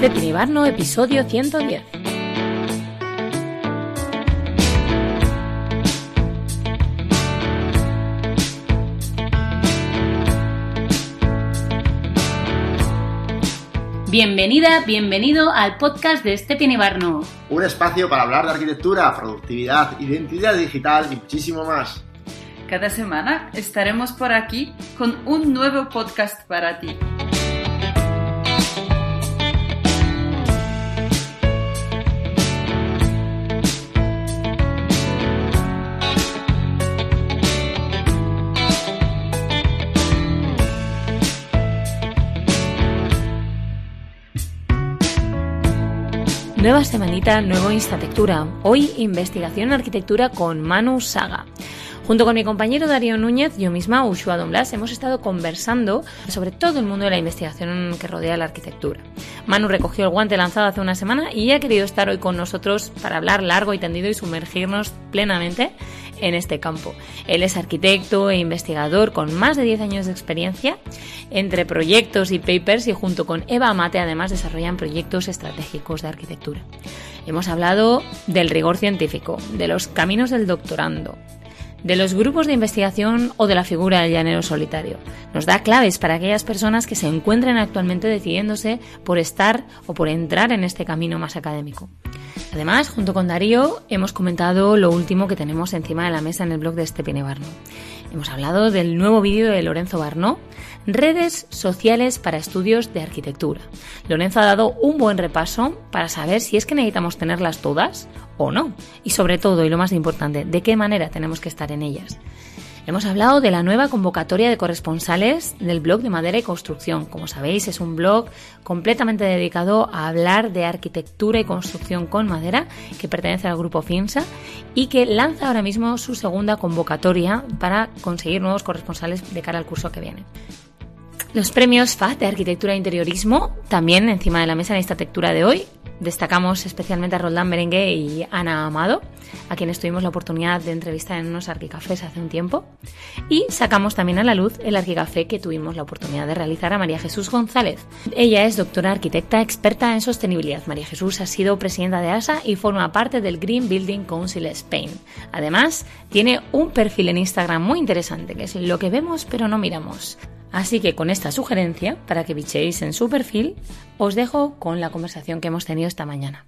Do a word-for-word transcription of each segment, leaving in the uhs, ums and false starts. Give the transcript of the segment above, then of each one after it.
Cepini Barno, episodio ciento diez. Bienvenida, bienvenido al podcast de Cepini Barno. Un espacio para hablar de arquitectura, productividad, identidad digital y muchísimo más. Cada semana estaremos por aquí con un nuevo podcast para ti. Nueva semanita, nuevo Instatectura. Hoy investigación en arquitectura con Manu Saga. Junto con mi compañero Darío Núñez, yo misma, Ushua Don Blas, hemos estado conversando sobre todo el mundo de la investigación que rodea la arquitectura. Manu recogió el guante lanzado hace una semana y ha querido estar hoy con nosotros para hablar largo y tendido y sumergirnos plenamente en este campo. Él es arquitecto e investigador con más de diez años de experiencia entre proyectos y papers, y junto con Eva Amate además desarrollan proyectos estratégicos de arquitectura. Hemos hablado del rigor científico, de los caminos del doctorando, de los grupos de investigación o de la figura del llanero solitario. Nos da claves para aquellas personas que se encuentren actualmente decidiéndose por estar o por entrar en este camino más académico. Además, junto con Darío, hemos comentado lo último que tenemos encima de la mesa en el blog de Cepini Barno. Hemos hablado del nuevo vídeo de Lorenzo Barnó, redes sociales para estudios de arquitectura. Lorenzo ha dado un buen repaso para saber si es que necesitamos tenerlas todas o no. Y sobre todo, y lo más importante, de qué manera tenemos que estar en ellas. Hemos hablado de la nueva convocatoria de corresponsales del blog de Madera y Construcción. Como sabéis, es un blog completamente dedicado a hablar de arquitectura y construcción con madera, que pertenece al grupo FINSA y que lanza ahora mismo su segunda convocatoria para conseguir nuevos corresponsales de cara al curso que viene. Los premios F A D de Arquitectura e Interiorismo, también encima de la mesa en esta Instatectura de hoy. Destacamos especialmente a Roldán Berenguer y Ana Amado, a quienes tuvimos la oportunidad de entrevistar en unos arquicafés hace un tiempo. Y sacamos también a la luz el arquicafé que tuvimos la oportunidad de realizar a María Jesús González. Ella es doctora arquitecta experta en sostenibilidad. María Jesús ha sido presidenta de A S A y forma parte del Green Building Council Spain. Además, tiene un perfil en Instagram muy interesante, que es Lo que vemos pero no miramos. Así que con esta sugerencia, para que bichéis en su perfil, os dejo con la conversación que hemos tenido esta mañana.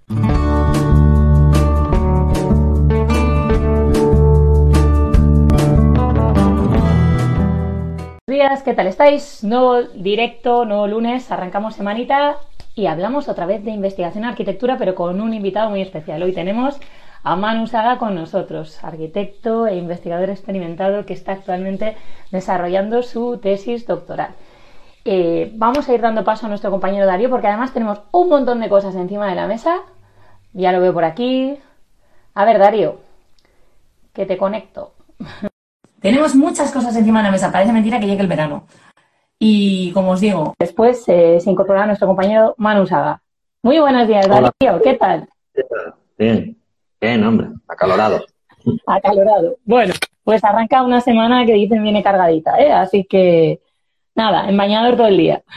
Buenos días, ¿qué tal estáis? Nuevo directo, nuevo lunes, arrancamos semanita y hablamos otra vez de investigación en arquitectura, pero con un invitado muy especial. Hoy tenemos a Manu Saga con nosotros, arquitecto e investigador experimentado que está actualmente desarrollando su tesis doctoral. Eh, vamos a ir dando paso a nuestro compañero Darío, porque además tenemos un montón de cosas encima de la mesa. Ya lo veo por aquí. A ver, Darío, que te conecto. Tenemos muchas cosas encima de la mesa, parece mentira que llegue el verano. Y como os digo, después eh, se incorporará nuestro compañero Manu Saga. Muy buenos días, Darío. Hola. ¿Qué tal? Bien. Bien, hombre, acalorado. Acalorado. Bueno, pues arranca una semana que dicen viene cargadita, ¿eh? Así que, nada, en bañador todo el día.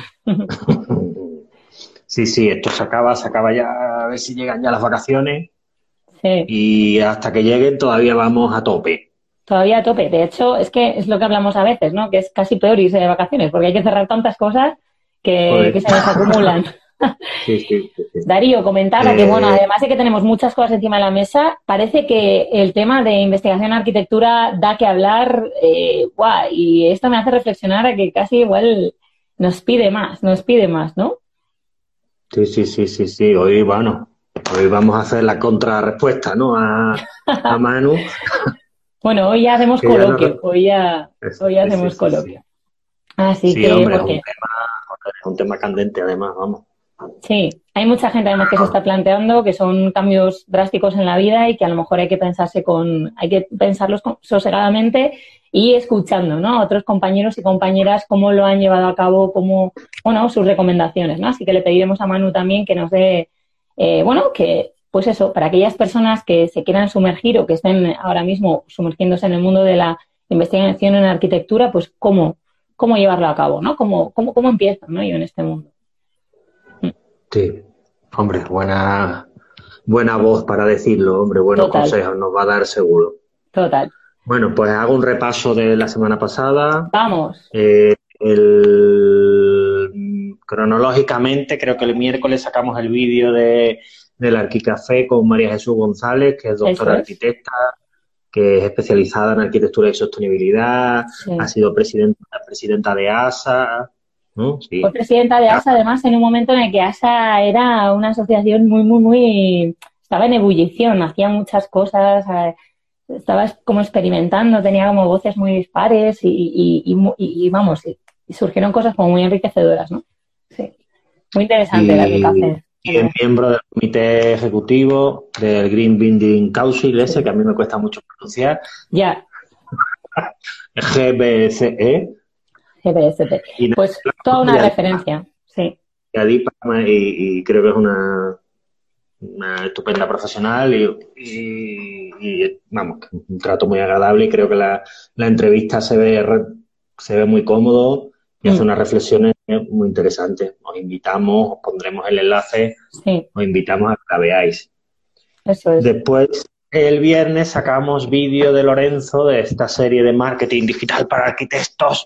Sí, sí, esto se acaba, se acaba ya, a ver si llegan ya las vacaciones. Sí. Y hasta que lleguen todavía vamos a tope. Todavía a tope. De hecho, es que es lo que hablamos a veces, ¿no? Que es casi peor irse de vacaciones, porque hay que cerrar tantas cosas que, que se nos acumulan. Sí, sí, sí, sí. Darío, comentaba eh... que, bueno, además de que tenemos muchas cosas encima de la mesa, parece que el tema de investigación en arquitectura da que hablar, eh, guau, y esto me hace reflexionar a que casi igual nos pide más, nos pide más, ¿no? Sí, sí, sí, sí, sí. Hoy, bueno, hoy vamos a hacer la contrarrespuesta, ¿no? A, a Manu. Bueno, hoy ya hacemos coloquio, no... hoy ya, hoy ya hacemos sí, sí, coloquio. Sí. Así sí, que, hombre, porque... es un tema, es un tema candente además, vamos. Sí, hay mucha gente además que se está planteando que son cambios drásticos en la vida y que a lo mejor hay que pensarse con, hay que pensarlos con, sosegadamente y escuchando, ¿no? A otros compañeros y compañeras cómo lo han llevado a cabo, cómo, bueno, sus recomendaciones, ¿no? Así que le pediremos a Manu también que nos dé, eh, bueno, que, pues eso, para aquellas personas que se quieran sumergir o que estén ahora mismo sumergiéndose en el mundo de la investigación en arquitectura, pues cómo, cómo llevarlo a cabo, ¿no? Cómo, cómo, cómo empiezan, ¿no? Yo en este mundo. Sí, Hombre, buena, buena voz para decirlo, hombre, buenos Total. consejos nos va a dar seguro. Total. Bueno, pues hago un repaso de la semana pasada. Vamos. Eh, el, cronológicamente, creo que el miércoles sacamos el vídeo de, del Arquicafé con María Jesús González, que es doctora Eso es. arquitecta, que es especializada en arquitectura y sostenibilidad, Sí. ha sido presidenta, presidenta de A S A, ¿no? Sí. Fue presidenta de A S A, además, en un momento en el que A S A era una asociación muy, muy, muy... Estaba en ebullición, hacía muchas cosas, eh, estaba como experimentando, tenía como voces muy dispares y, y, y, y, y vamos, y, y surgieron cosas como muy enriquecedoras, ¿no? Sí. Muy interesante el Arquicafé. Y es miembro del comité ejecutivo del Green Building Council, ese Sí. que a mí me cuesta mucho pronunciar, Ya, G B C E. G B S P. Y, Pues toda una referencia, sí. y, y creo que es una, una estupenda profesional y, y, y, vamos, un trato muy agradable, y creo que la, la entrevista se ve, se ve muy cómodo y hace Mm. unas reflexiones muy interesantes. Os invitamos, os pondremos el enlace, Sí, os invitamos a que la veáis. eso es. Después, el viernes sacamos vídeo de Lorenzo de esta serie de marketing digital para arquitectos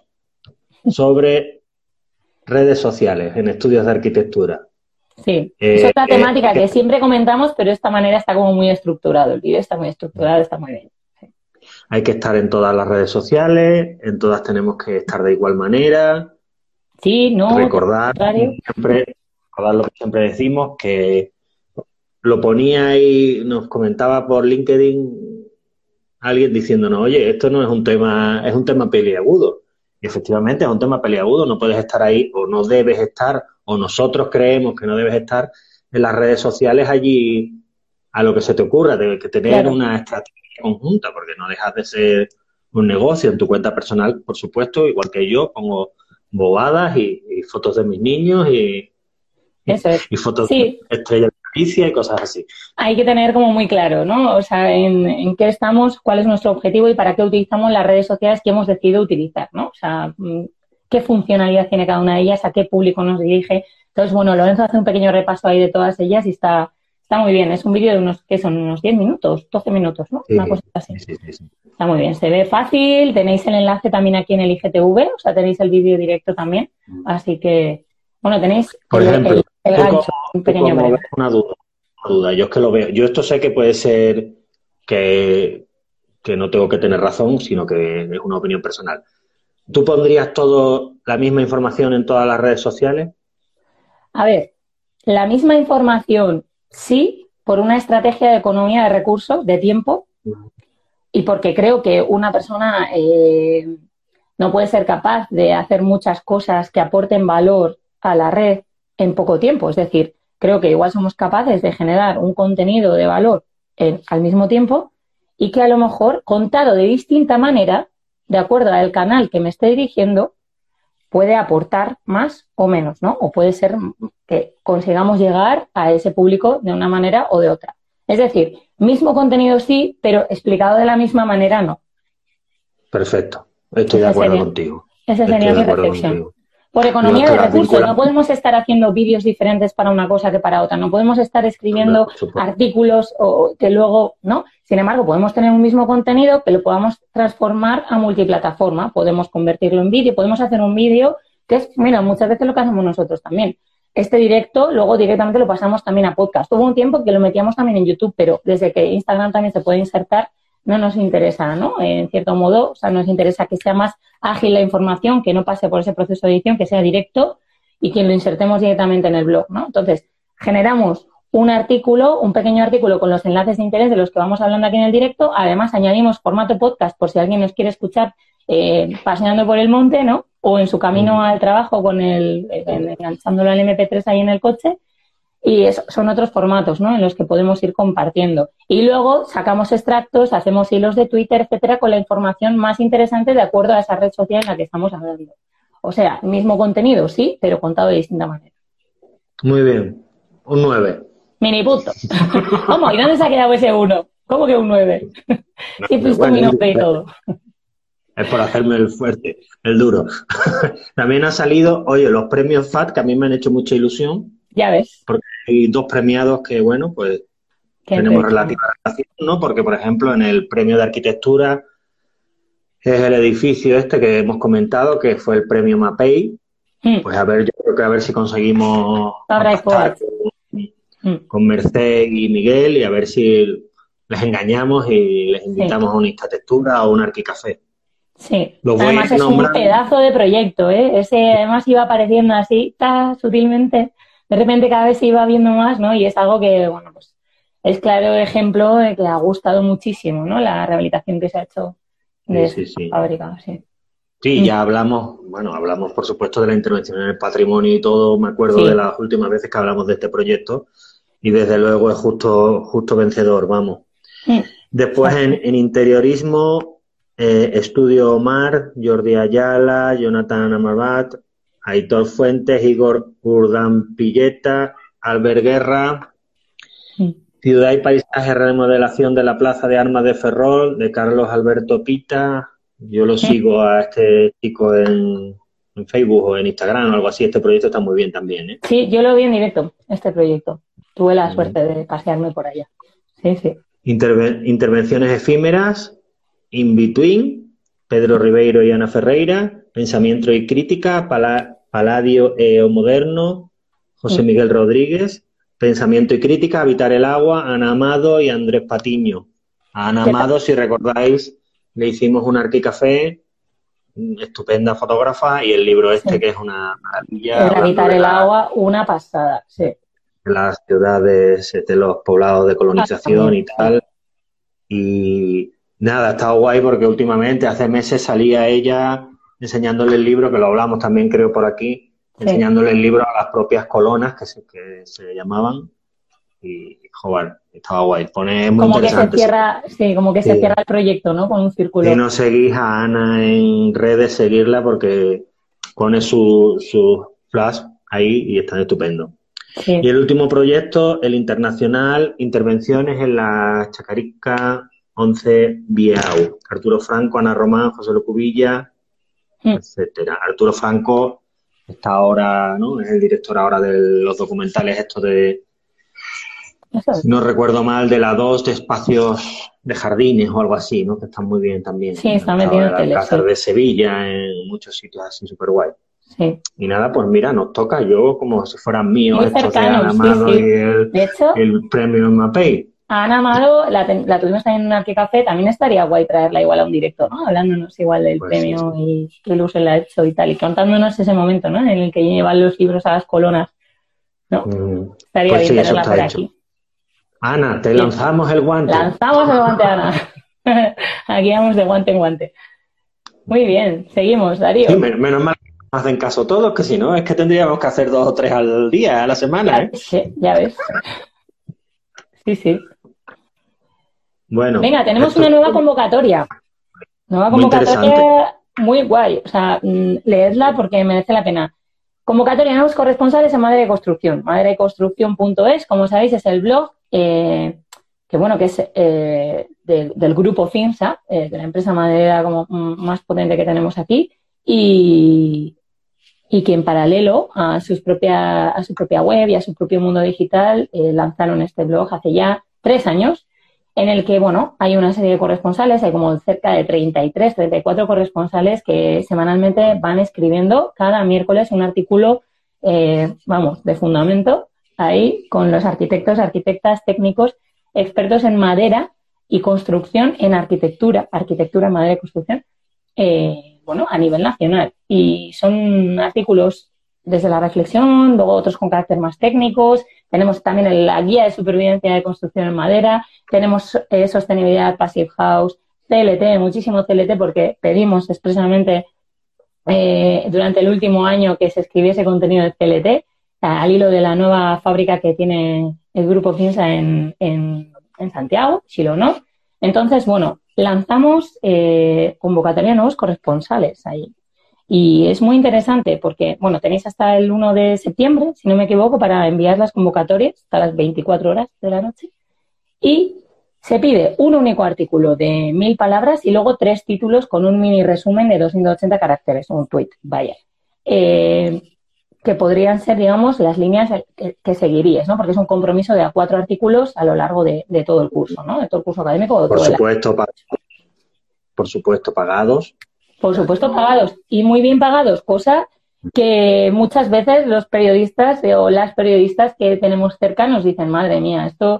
sobre redes sociales en estudios de arquitectura. Sí, Eh, es otra temática eh, que siempre comentamos, pero de esta manera está como muy estructurado. El vídeo está muy estructurado, está muy bien. Sí. Hay que estar en todas las redes sociales, en todas tenemos que estar de igual manera. Sí, no, recordar siempre, recordar lo que siempre decimos, que lo ponía y nos comentaba por LinkedIn alguien diciéndonos, oye, esto no es un tema, es un tema peliagudo. Y efectivamente es un tema peliagudo, no puedes estar ahí o no debes estar, o nosotros creemos que no debes estar en las redes sociales allí a lo que se te ocurra, debes que tener claro. una estrategia conjunta, porque no dejas de ser un negocio. En tu cuenta personal, por supuesto, igual que yo, pongo bobadas y, y fotos de mis niños y, Eso es. y fotos Sí. de estrellas de Galicia y cosas así. Hay que tener como muy claro, ¿no? O sea, en, en qué estamos, cuál es nuestro objetivo y para qué utilizamos las redes sociales que hemos decidido utilizar, ¿no? O sea, qué funcionalidad tiene cada una de ellas, a qué público nos dirige. Entonces, bueno, Lorenzo hace un pequeño repaso ahí de todas ellas y está, está muy bien. Es un vídeo de unos, ¿qué son? Unos diez minutos, doce minutos, ¿no? Sí, Una cosa así. sí, sí, sí. Está muy bien, se ve fácil, tenéis el enlace también aquí en el I G T V, o sea, tenéis el vídeo directo también. Así que, bueno, tenéis Por el, ejemplo, el, el poco, gancho, un pequeño breve. una duda, una duda. Yo es que lo veo. Yo esto sé que puede ser que, que no tengo que tener razón, sino que es una opinión personal. ¿Tú pondrías todo la misma información en todas las redes sociales? A ver, la misma información, sí, por una estrategia de economía de recursos, de tiempo, y porque creo que una persona eh, no puede ser capaz de hacer muchas cosas que aporten valor a la red en poco tiempo. Es decir, creo que igual somos capaces de generar un contenido de valor en, al mismo tiempo y que a lo mejor, contado de distinta manera, de acuerdo al canal que me esté dirigiendo, puede aportar más o menos, ¿no? O puede ser que consigamos llegar a ese público de una manera o de otra. Es decir, mismo contenido sí, pero explicado de la misma manera no. Perfecto. Estoy de acuerdo contigo. Esa sería mi reflexión. Por economía de recursos, no podemos estar haciendo vídeos diferentes para una cosa que para otra. No podemos estar escribiendo artículos o que luego, ¿no? Sin embargo, podemos tener un mismo contenido que lo podamos transformar a multiplataforma. Podemos convertirlo en vídeo, podemos hacer un vídeo que es, mira, muchas veces lo que hacemos nosotros también. Este directo, luego directamente lo pasamos también a podcast. Hubo un tiempo que lo metíamos también en YouTube, pero desde que Instagram también se puede insertar, no nos interesa, ¿no? En cierto modo, o sea, nos interesa que sea más ágil la información, que no pase por ese proceso de edición, que sea directo y que lo insertemos directamente en el blog, ¿no? Entonces, generamos un artículo, un pequeño artículo con los enlaces de interés de los que vamos hablando aquí en el directo. Además, añadimos formato podcast por si alguien nos quiere escuchar eh, paseando por el monte, ¿no? O en su camino al trabajo con el, enganchándolo al eme pe tres ahí en el coche. Y eso, son otros formatos, ¿no? En los que podemos ir compartiendo. Y luego sacamos extractos, hacemos hilos de Twitter, etcétera, con la información más interesante de acuerdo a esa red social en la que estamos hablando. O sea, mismo contenido, sí, pero contado de distinta manera. Muy bien. Un nueve. Mini punto. ¿Cómo? ¿Y dónde se ha quedado ese uno? ¿Cómo que un nueve? No, Sí, pues bueno, mi nombre y todo. Es por hacerme el fuerte, el duro. También ha salido, oye, los premios F A T, que a mí me han hecho mucha ilusión. Ya ves. Porque hay dos premiados que, bueno, pues Qué tenemos rico. relativa relación, ¿no? Porque, por ejemplo, en el premio de arquitectura es el edificio este que hemos comentado, que fue el premio MAPEI. Mm. Pues a ver, yo creo que a ver si conseguimos Fabra y contactar Coats. con, Mm. con Merced y Miguel y a ver si les engañamos y les invitamos a una Instatectura o un Arquicafé. Sí, Los voy además a es un nombrar. pedazo de proyecto, ¿eh? Ese además iba apareciendo así, ta, sutilmente, de repente cada vez se iba viendo más, ¿no? Y es algo que, bueno, pues es claro ejemplo de que ha gustado muchísimo, ¿no? La rehabilitación que se ha hecho de Sí, sí, esta sí. fábrica, sí. Sí, Mm. ya hablamos, bueno, hablamos por supuesto de la intervención en el patrimonio y todo, me acuerdo Sí. de las últimas veces que hablamos de este proyecto y desde luego es justo, justo vencedor, vamos. Mm. Después en, en interiorismo, eh, Estudio Omar, Jordi Ayala, Jonathan Amarbat, Aitor Fuentes, Igor Urdan-Pilleta, Albert Guerra, Mm. Ciudad y Paisaje, remodelación de la Plaza de Armas de Ferrol, de Carlos Alberto Pita. Yo lo sigo a este chico en, en Facebook o en Instagram o algo así. Este proyecto está muy bien también, ¿eh? Sí, yo lo vi en directo, este proyecto. Tuve la Mm. suerte de pasearme por allá. Sí, sí. Interve- intervenciones efímeras, In Between, Pedro Ribeiro y Ana Ferreira, Pensamiento y Crítica, Pala- Paladio e o Moderno, José Mm. Miguel Rodríguez, Pensamiento y Crítica, Habitar el Agua, Ana Amado y Andrés Patiño. A Ana ¿Qué tal? Amado, si recordáis, le hicimos un Arquicafé, estupenda fotógrafa, y el libro este Sí. que es una maravilla, El hablando habitar de, el la- agua, una pasada, sí. de las ciudades, de los poblados de Ah, colonización también, y sí. tal. Y nada, ha estado guay porque últimamente, hace meses, salía ella enseñándole el libro, que lo hablamos también creo por aquí, Sí. enseñándole el libro a las propias colonas que se, que se llamaban. Y, joder, estaba guay. Pone muy Como que se interesante. cierra, sí, como que se Sí. cierra el proyecto, ¿no? Con un Si círculo. no seguís a Ana en redes, seguirla porque pone su, su flash ahí y está estupendo. Y Sí. el último proyecto, el internacional, intervenciones en la Chacaricca once Biau. Arturo Franco, Ana Román, José Locubilla, Mm. etcétera. Arturo Franco está ahora, ¿no? Es el director ahora de los documentales estos de, Eso es. si no recuerdo mal, de la dos de espacios de jardines o algo así, ¿no? Que están muy bien también. Sí, está Han metido estado en en el tele, Alcázar sí. de Sevilla, en muchos sitios así súper guay. Sí. Y nada, pues mira, nos toca yo como si fueran míos Muy estos de cercano, Ana sí, Amado sí. y el, De hecho, el premio MAPEI. a Ana Amado la, ten- la tuvimos también en un Arquicafé, también estaría guay traerla igual a un directo, ¿no? Hablándonos igual del Pues sí, premio y qué ilusión le ha hecho y tal, y contándonos ese momento, ¿no? En el que llevan los libros a las colonas, ¿no? Mm, Estaría pues bien sí, eso tenerla está por hecho. aquí. Ana, te Sí. lanzamos el guante. Lanzamos el guante a Ana. Aquí vamos de guante en guante. Muy bien, seguimos, Sí, Darío. men- menos mal que nos hacen caso todos, que si no, es que tendríamos que hacer dos o tres al día, a la semana, Ya ¿eh? ves, ¿eh? Ya ves. Sí, sí. Bueno, Venga, tenemos esto una es nueva convocatoria. Nueva muy interesante. convocatoria muy guay. O sea, mm, leedla porque merece la pena. Convocatoria de nuevos corresponsales en Madera y Construcción. madera y construcción punto es, como sabéis, es el blog eh, que, bueno, que es eh, de- del grupo Finsa, eh, de la empresa maderera como mm, más potente que tenemos aquí, y, y que en paralelo a, sus propia, a su propia web y a su propio mundo digital eh, lanzaron este blog hace ya tres años, en el que, bueno, hay una serie de corresponsales, hay como cerca de treinta y tres, treinta y cuatro corresponsales que semanalmente van escribiendo cada miércoles un artículo, eh, vamos, de fundamento, ahí con los arquitectos, arquitectas, técnicos, expertos en madera y construcción en arquitectura, arquitectura, madera y construcción, eh, bueno, a nivel nacional. Y son artículos desde la reflexión, luego otros con carácter más técnicos. Tenemos también el- la guía de supervivencia de construcción en madera, tenemos eh, sostenibilidad, passive house, C L T, muchísimo C L T porque pedimos expresamente eh, durante el último año que se escribiese contenido de C L T, al hilo de la nueva fábrica que tiene el Grupo Finsa en, en, en Santiago, Chilonor. Entonces, bueno, lanzamos eh, convocatoria a nuevos corresponsales ahí. Y es muy interesante porque, bueno, tenéis hasta el uno de septiembre, si no me equivoco, para enviar las convocatorias hasta las veinticuatro horas de la noche. Y se pide un único artículo de mil palabras y luego tres títulos con un mini resumen de doscientos ochenta caracteres, un tweet, vaya. Eh, que podrían ser, digamos, las líneas que, que seguirías, ¿no? Porque es un compromiso de a cuatro artículos a lo largo de, de todo el curso, ¿no? De todo el curso académico. O de Por todo supuesto, pa- por supuesto, pagados. Por supuesto, pagados y muy bien pagados, cosa que muchas veces los periodistas eh, o las periodistas que tenemos cerca nos dicen, madre mía, esto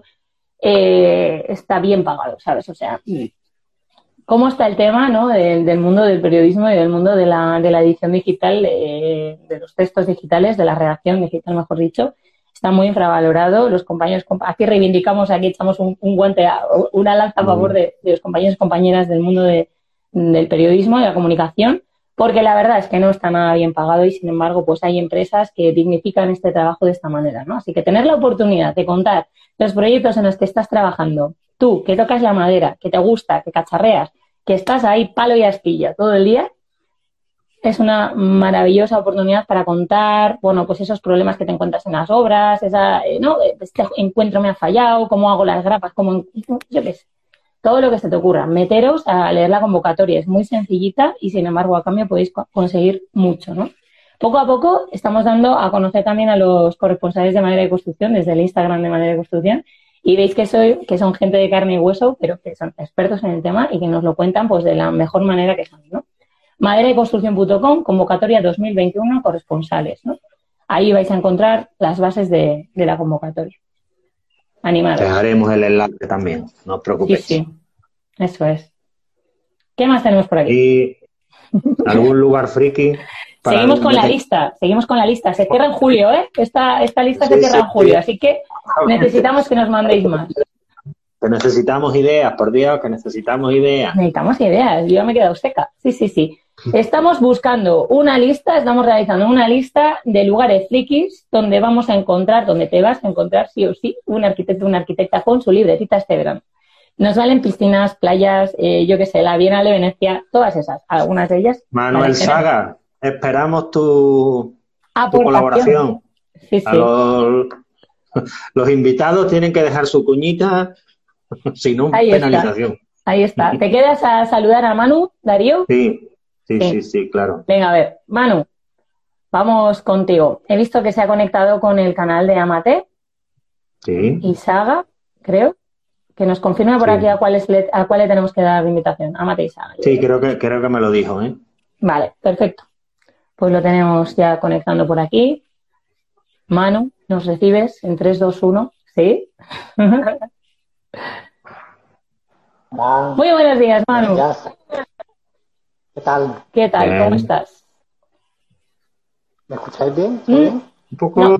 eh, está bien pagado, ¿sabes? O sea, ¿cómo está el tema, ¿no? del, del mundo del periodismo y del mundo de la, de la edición digital, eh, de los textos digitales, de la redacción digital, mejor dicho? Está muy infravalorado. Los compañeros, aquí reivindicamos, aquí echamos un, un guante, a, una lanza a favor de, de los compañeros y compañeras del mundo de, del periodismo, de la comunicación, porque la verdad es que no está nada bien pagado y, sin embargo, pues hay empresas que dignifican este trabajo de esta manera, ¿no? Así que tener la oportunidad de contar los proyectos en los que estás trabajando, tú, que tocas la madera, que te gusta, que cacharreas, que estás ahí palo y astilla todo el día, es una maravillosa oportunidad para contar, bueno, pues esos problemas que te encuentras en las obras, esa, eh, ¿no? Este encuentro me ha fallado, cómo hago las grapas, cómo, yo qué sé. Todo lo que se te ocurra. Meteros a leer la convocatoria. Es muy sencillita y, sin embargo, a cambio podéis co- conseguir mucho, ¿no? Poco a poco estamos dando a conocer también a los corresponsales de Madera y Construcción desde el Instagram de Madera y Construcción, y veis que soy que son gente de carne y hueso, pero que son expertos en el tema y que nos lo cuentan pues de la mejor manera que son, ¿no? madera y construcción punto com, convocatoria dos mil veintiuno, corresponsales, ¿no? Ahí vais a encontrar las bases de, de la convocatoria. Animados. Dejaremos el enlace también, no os Sí, preocupéis. sí. Eso es. ¿Qué más tenemos por aquí? Y algún lugar friki. para Seguimos con la meter- lista, seguimos con la lista. Se cierra en julio, ¿eh? Esta, esta lista se Sí, cierra sí, en julio, sí. así que necesitamos que nos mandéis más. Que necesitamos ideas, por Dios, que necesitamos ideas. Necesitamos ideas, yo ya me he quedado seca. Sí, sí, sí. Estamos buscando una lista, estamos realizando una lista de lugares frikis donde vamos a encontrar, donde te vas a encontrar sí o sí un arquitecto o una arquitecta con su libretita este verano. Nos valen piscinas, playas, eh, yo qué sé, la Bienal de Venecia, todas esas, algunas de ellas. Manuel las tenemos. Saga, esperamos tu, tu Aportación. colaboración. Sí, A sí. los, los invitados tienen que dejar su cuñita, si no, Ahí está. penalización. Ahí está. ¿Te quedas a saludar a Manu, Darío? Sí, sí, Sí. sí, sí, claro. Venga, a ver, Manu, vamos contigo. He visto que se ha conectado con el canal de Amate Sí. y Saga, creo, que nos confirma por Sí. aquí a cuál, es le, a cuál le tenemos que dar la invitación. Amate y Saga. Sí, creo que, creo que me lo dijo, ¿eh? Vale, perfecto. Pues lo tenemos ya conectando por aquí. Manu, ¿nos recibes en tres, dos, uno? ¿Sí? Hola, Muy buenos días, Manu. buenos días. ¿Qué tal? ¿Qué tal? Bien. ¿Cómo estás? ¿Me escucháis bien? ¿Todo Mm. bien? Un poco... No.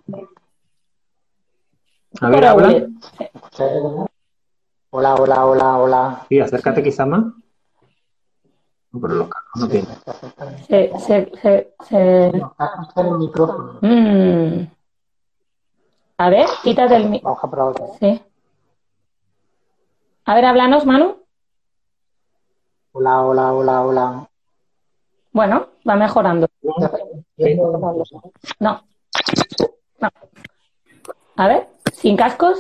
A ver, habla. Regular. ¿Me escucháis bien? Hola, hola, hola, hola. Sí, acércate quizá más. No, pero los cascos no Sí, tienen. me está acercando. Se, se, se, se- No, acá está en el micrófono. Mm. A ver, quítate el... mi- Vamos a probar otra vez. Sí. A ver, háblanos, Manu. Hola, hola, hola, hola. Bueno, va mejorando. Sí. No. No. A ver, sin cascos.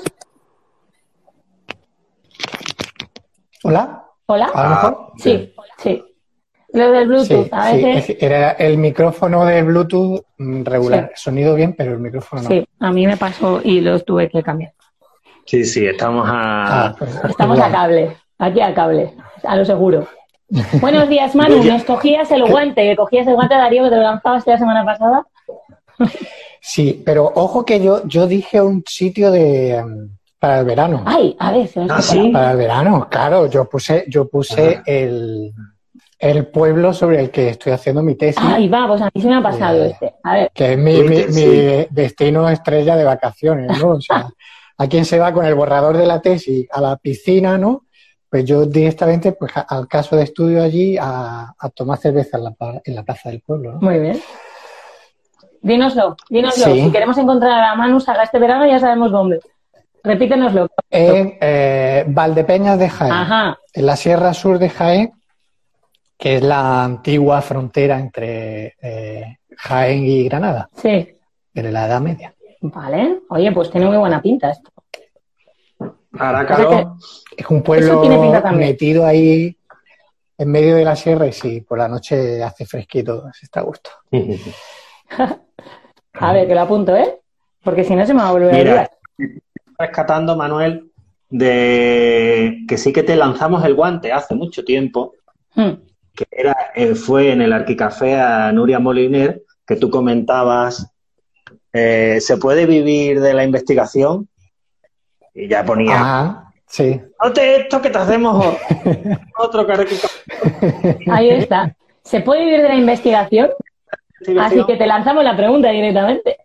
Hola, Hola. ¿a lo mejor? Sí, sí. Lo del Bluetooth, Sí, a sí, veces. es- era el micrófono de Bluetooth mm, regular. Sonido bien, pero el micrófono no. Sí, a mí me pasó y los tuve que cambiar. Sí, sí, estamos a... Ah, pues, Estamos a igual. cable, aquí a cable, a lo seguro. Buenos días, Manu. Nos cogías el guante, que cogías el guante de Darío que te lo lanzabas la semana pasada. Sí, pero ojo que yo, yo dije un sitio de mm, para el verano. Ay, a ver, se nos Ah, escapa. sí. Para el verano, claro, yo puse, yo puse el, el pueblo sobre el que estoy haciendo mi tesis, Ay, va, pues a mí se me ha pasado Eh, este. A ver, que es mi, mi, Sí. mi destino estrella de vacaciones, ¿no? O sea, a quien se va con el borrador de la tesis a la piscina, ¿no? Pues yo directamente pues, a- al caso de estudio allí a, a tomar cerveza en la, pa- en la plaza del pueblo, ¿no? muy bien. Dínoslo, dínoslo. Sí. Si queremos encontrar a Manu Saga este verano, ya sabemos dónde. Repítenoslo. En eh, Valdepeñas de Jaén, Ajá, en la Sierra Sur de Jaén, que es la antigua frontera entre eh, Jaén y Granada, sí. de la Edad Media. Vale. Oye, pues tiene muy buena pinta esto. Hará O sea calor. Es un Eso pueblo tiene pinta también. metido ahí en medio de la sierra y sí, por la noche hace fresquito, se está a gusto. A ver, que lo apunto, ¿eh? Porque si no se me va a volver a olvidar. Rescatando, Manuel, de que sí que te lanzamos el guante hace mucho tiempo, hmm. que era eh, fue en el Arquicafé a Nuria Moliner, que tú comentabas, eh, ¿se puede vivir de la investigación? Y ya ponía... Ah, sí. Note esto que te hacemos otro Arquicafé. Ahí está. ¿Se puede vivir de la investigación? Así que te lanzamos la pregunta directamente.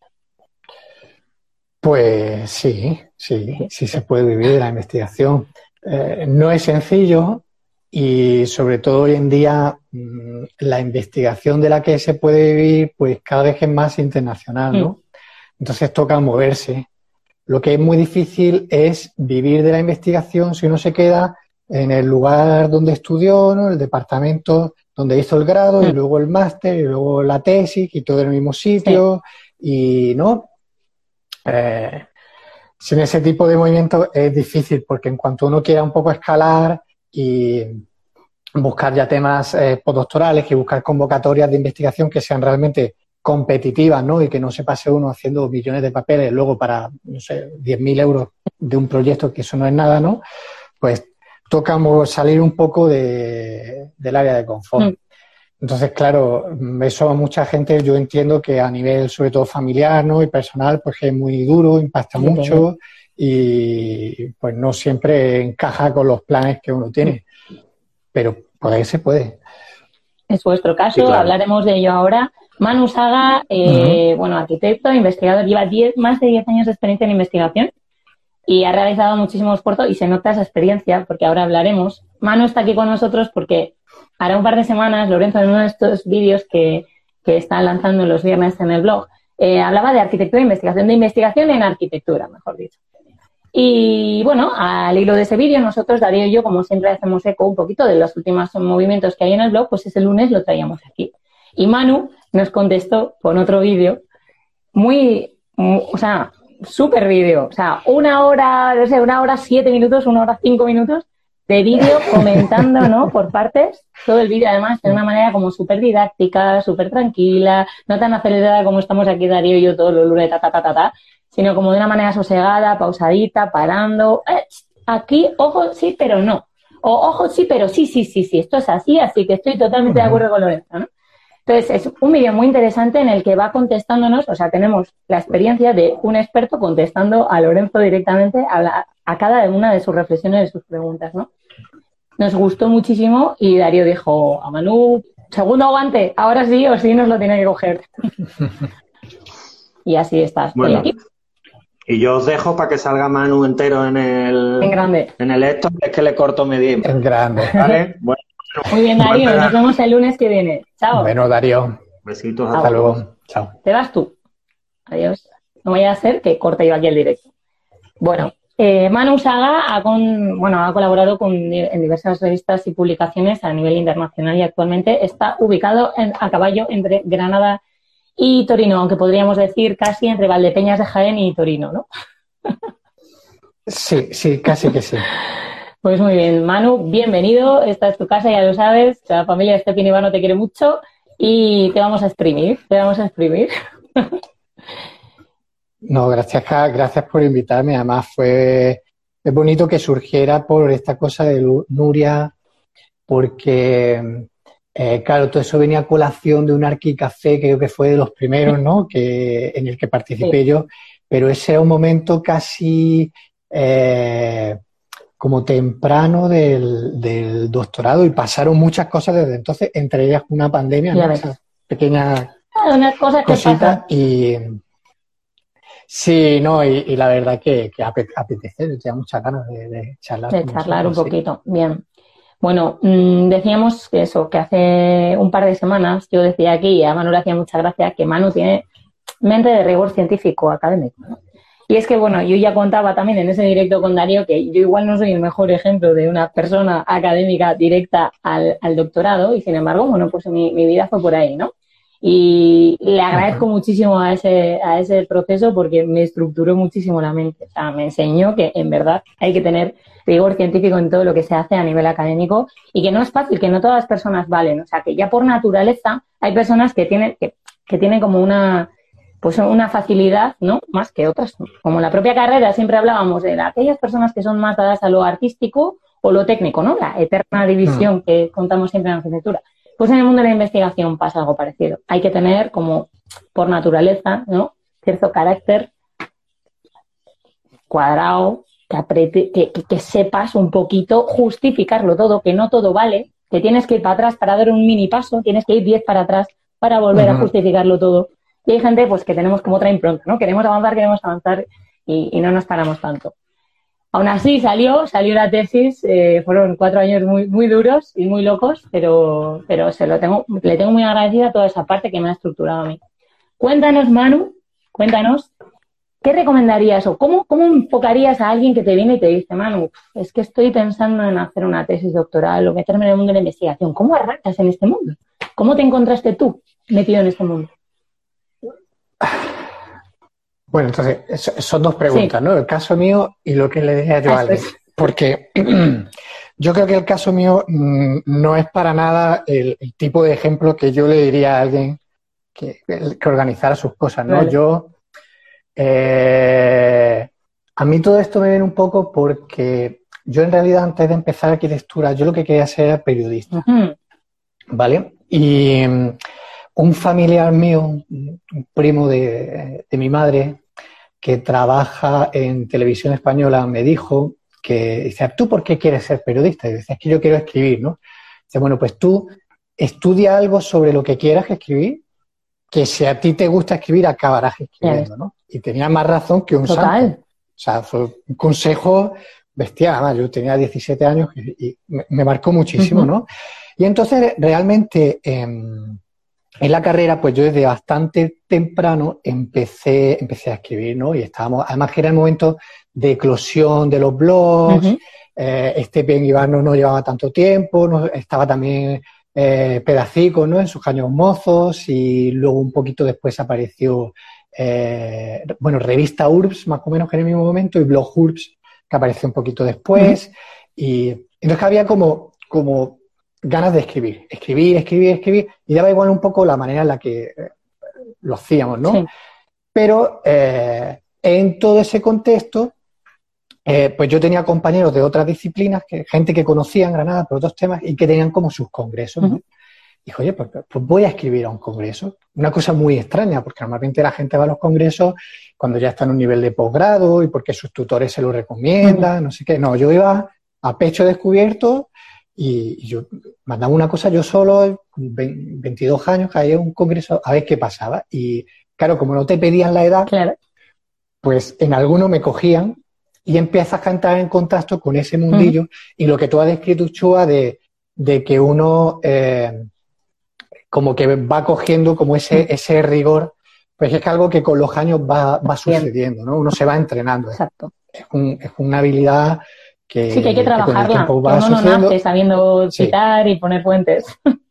Pues sí, sí, sí se puede vivir de la investigación. Eh, no es sencillo y sobre todo hoy en día mmm, la investigación de la que se puede vivir pues cada vez es más internacional, ¿no? Mm. Entonces toca moverse. Lo que es muy difícil es vivir de la investigación si uno se queda en el lugar donde estudió, ¿no? El departamento donde hizo el grado, mm. y luego el máster, y luego la tesis, y todo en el mismo sitio, sí. y ¿no? Eh, sin ese tipo de movimiento es difícil, porque en cuanto uno quiera un poco escalar y buscar ya temas eh, postdoctorales, y buscar convocatorias de investigación que sean realmente competitivas, ¿no? Y que no se pase uno haciendo millones de papeles luego para, no sé, diez mil euros de un proyecto, que eso no es nada, ¿no? Pues toca salir un poco de, del área de confort. Mm. Entonces, claro, eso a mucha gente yo entiendo que a nivel sobre todo familiar, ¿no? Y personal, pues es muy duro, impacta sí, mucho y pues no siempre encaja con los planes que uno tiene. Pero por ahí se puede. Es vuestro caso, sí, claro. Hablaremos de ello ahora. Manu Saga, eh, uh-huh. bueno, arquitecto, investigador, lleva diez, más de diez años de experiencia en investigación. Y ha realizado muchísimo esfuerzo y se nota esa experiencia, porque ahora hablaremos. Manu está aquí con nosotros porque hará un par de semanas, Lorenzo, en uno de estos vídeos que, que están lanzando los viernes en el blog, eh, hablaba de arquitectura e investigación, de investigación en arquitectura, mejor dicho. Y bueno, al hilo de ese vídeo, nosotros, Darío y yo, como siempre hacemos eco un poquito de los últimos movimientos que hay en el blog, pues ese lunes lo traíamos aquí. Y Manu nos contestó con otro vídeo muy, muy o sea... súper vídeo, o sea, una hora, no sé, una hora siete minutos, una hora cinco minutos de vídeo comentando, ¿no? Por partes, todo el vídeo además de una manera como súper didáctica, súper tranquila, no tan acelerada como estamos aquí Darío y yo todos los lunes, ta, ta, ta, ta, ta, sino como de una manera sosegada, pausadita, parando, eh, aquí, ojo, sí, pero no, o ojo, sí, pero sí, sí, sí, sí, esto es así, así que estoy totalmente de acuerdo con Lorenzo, ¿no? Entonces, es un vídeo muy interesante en el que va contestándonos, o sea, tenemos la experiencia de un experto contestando a Lorenzo directamente a, la, a cada una de sus reflexiones, de sus preguntas, ¿no? Nos gustó muchísimo y Darío dijo a Manu, segundo aguante, ahora sí o sí nos lo tiene que coger. Y así estás. Bueno, aquí. Y yo os dejo para que salga Manu entero en el... En grande. En el esto, es que le corto medio. En grande. ¿Vale? Bueno. Muy bien, Darío, nos vemos el lunes que viene. Chao. Bueno, Darío. Besitos. Hasta luego. Chao. Te vas tú. Adiós. No vaya a ser que corte yo aquí el directo. Bueno, eh, Manu Saga ha, con, bueno, ha colaborado con, en diversas revistas y publicaciones a nivel internacional y actualmente está ubicado en, a caballo entre Granada y Torino, aunque podríamos decir casi entre Valdepeñas de Jaén y Torino, ¿no? Sí, sí, casi que sí. Pues muy bien, Manu, bienvenido, esta es tu casa, ya lo sabes, la familia de Estepin Ivano te quiere mucho y te vamos a exprimir, te vamos a exprimir. No, gracias, gracias por invitarme, además fue es bonito que surgiera por esta cosa de Nuria, porque, eh, claro, todo eso venía a colación de un Arquicafé, que creo que fue de los primeros, ¿no?, que en el que participé sí. yo, pero ese era un momento casi... Eh, como temprano del, del doctorado y pasaron muchas cosas desde entonces, entre ellas una pandemia, ¿no? Esas pequeñas ah, unas cosas que cositas pasan. Y sí, no, y, y la verdad que, que apetece, tenía muchas ganas de, de charlar. De charlar un poquito, sí. Bien. Bueno, mmm, decíamos que eso, que hace un par de semanas yo decía aquí, y a Manu le hacía mucha gracia, que Manu tiene mente de rigor científico académico, ¿no? Y es que, bueno, yo ya contaba también en ese directo con Darío que yo igual no soy el mejor ejemplo de una persona académica directa al, al doctorado y, sin embargo, bueno, pues mi, mi vida fue por ahí, ¿no? Y le agradezco uh-huh. muchísimo a ese, a ese proceso porque me estructuró muchísimo la mente. O sea, me enseñó que, en verdad, hay que tener rigor científico en todo lo que se hace a nivel académico y que no es fácil, que no todas las personas valen. O sea, que ya por naturaleza hay personas que tienen, que, que tienen como una... pues una facilidad, ¿no? Más que otras. Como en la propia carrera siempre hablábamos de aquellas personas que son más dadas a lo artístico o lo técnico, ¿no? La eterna división mm. que contamos siempre en arquitectura. Pues en el mundo de la investigación pasa algo parecido. Hay que tener como, por naturaleza, ¿no? Cierto carácter cuadrado, que, apriete, que, que, que sepas un poquito justificarlo todo, que no todo vale, que tienes que ir para atrás para dar un mini paso, tienes que ir diez para atrás para volver uh-huh. a justificarlo todo. Y hay gente pues que tenemos como otra impronta, ¿no? Queremos avanzar, queremos avanzar y, y no nos paramos tanto. Aún así salió, salió la tesis, eh, fueron cuatro años muy, muy duros y muy locos, pero, pero se lo tengo, le tengo muy agradecida toda esa parte que me ha estructurado a mí. Cuéntanos, Manu, cuéntanos, ¿qué recomendarías o cómo, cómo enfocarías a alguien que te viene y te dice, Manu, es que estoy pensando en hacer una tesis doctoral o meterme en el mundo de la investigación? ¿Cómo arrancas en este mundo? ¿Cómo te encontraste tú metido en este mundo? Bueno, entonces, son dos preguntas, sí. ¿no? El caso mío y lo que le dije a yo a Alex. Porque yo creo que el caso mío no es para nada el, el tipo de ejemplo que yo le diría a alguien que, que organizara sus cosas, ¿no? Vale. Yo, eh, a mí todo esto me viene un poco porque yo en realidad antes de empezar arquitectura, yo lo que quería ser era periodista, uh-huh. ¿vale? Y un familiar mío, un primo de, de mi madre, que trabaja en televisión española, me dijo que, dice, ¿tú por qué quieres ser periodista? Y dice, es que yo quiero escribir, ¿no? Dice, bueno, pues tú estudia algo sobre lo que quieras escribir, que si a ti te gusta escribir, acabarás escribiendo, ¿no? Y tenía más razón que un Total. santo. O sea, fue un consejo bestial. Además, yo tenía diecisiete años y, y me, me marcó muchísimo, uh-huh. ¿no? Y entonces, realmente... Eh, En la carrera, pues yo desde bastante temprano empecé, empecé a escribir, ¿no? Y estábamos, además que era el momento de eclosión de los blogs, uh-huh. eh, este Penguin no, no llevaba tanto tiempo, no, estaba también eh, Pedacico, ¿no? En sus años mozos y luego un poquito después apareció, eh, bueno, revista Urbs, más o menos que en el mismo momento, y blog Urbs, que apareció un poquito después. Uh-huh. Y entonces había como, como ganas de escribir, escribir, escribir, escribir, y daba igual un poco la manera en la que eh, lo hacíamos, ¿no? Sí. Pero eh, en todo ese contexto, eh, pues yo tenía compañeros de otras disciplinas, que, gente que conocía en Granada por otros temas y que tenían como sus congresos, ¿no? Uh-huh. Y dije, oye, pues, pues voy a escribir a un congreso. Una cosa muy extraña, porque normalmente la gente va a los congresos cuando ya está en un nivel de posgrado y porque sus tutores se lo recomiendan, uh-huh. no sé qué. No, yo iba a pecho descubierto. Y yo mandaba una cosa yo solo, veintidós años, caía a un congreso a ver qué pasaba. Y claro, como no te pedían la edad, claro. pues en alguno me cogían y empiezas a entrar en contacto con ese mundillo. Uh-huh. Y lo que tú has descrito, Chua, de, de que uno eh, como que va cogiendo como ese, uh-huh. ese rigor, pues es que algo que con los años va, va sucediendo, ¿no? Uno se va entrenando. Exacto. Es, un, es una habilidad... Que, sí, que hay que trabajarla, que, que uno no nace sabiendo citar sí. y poner fuentes.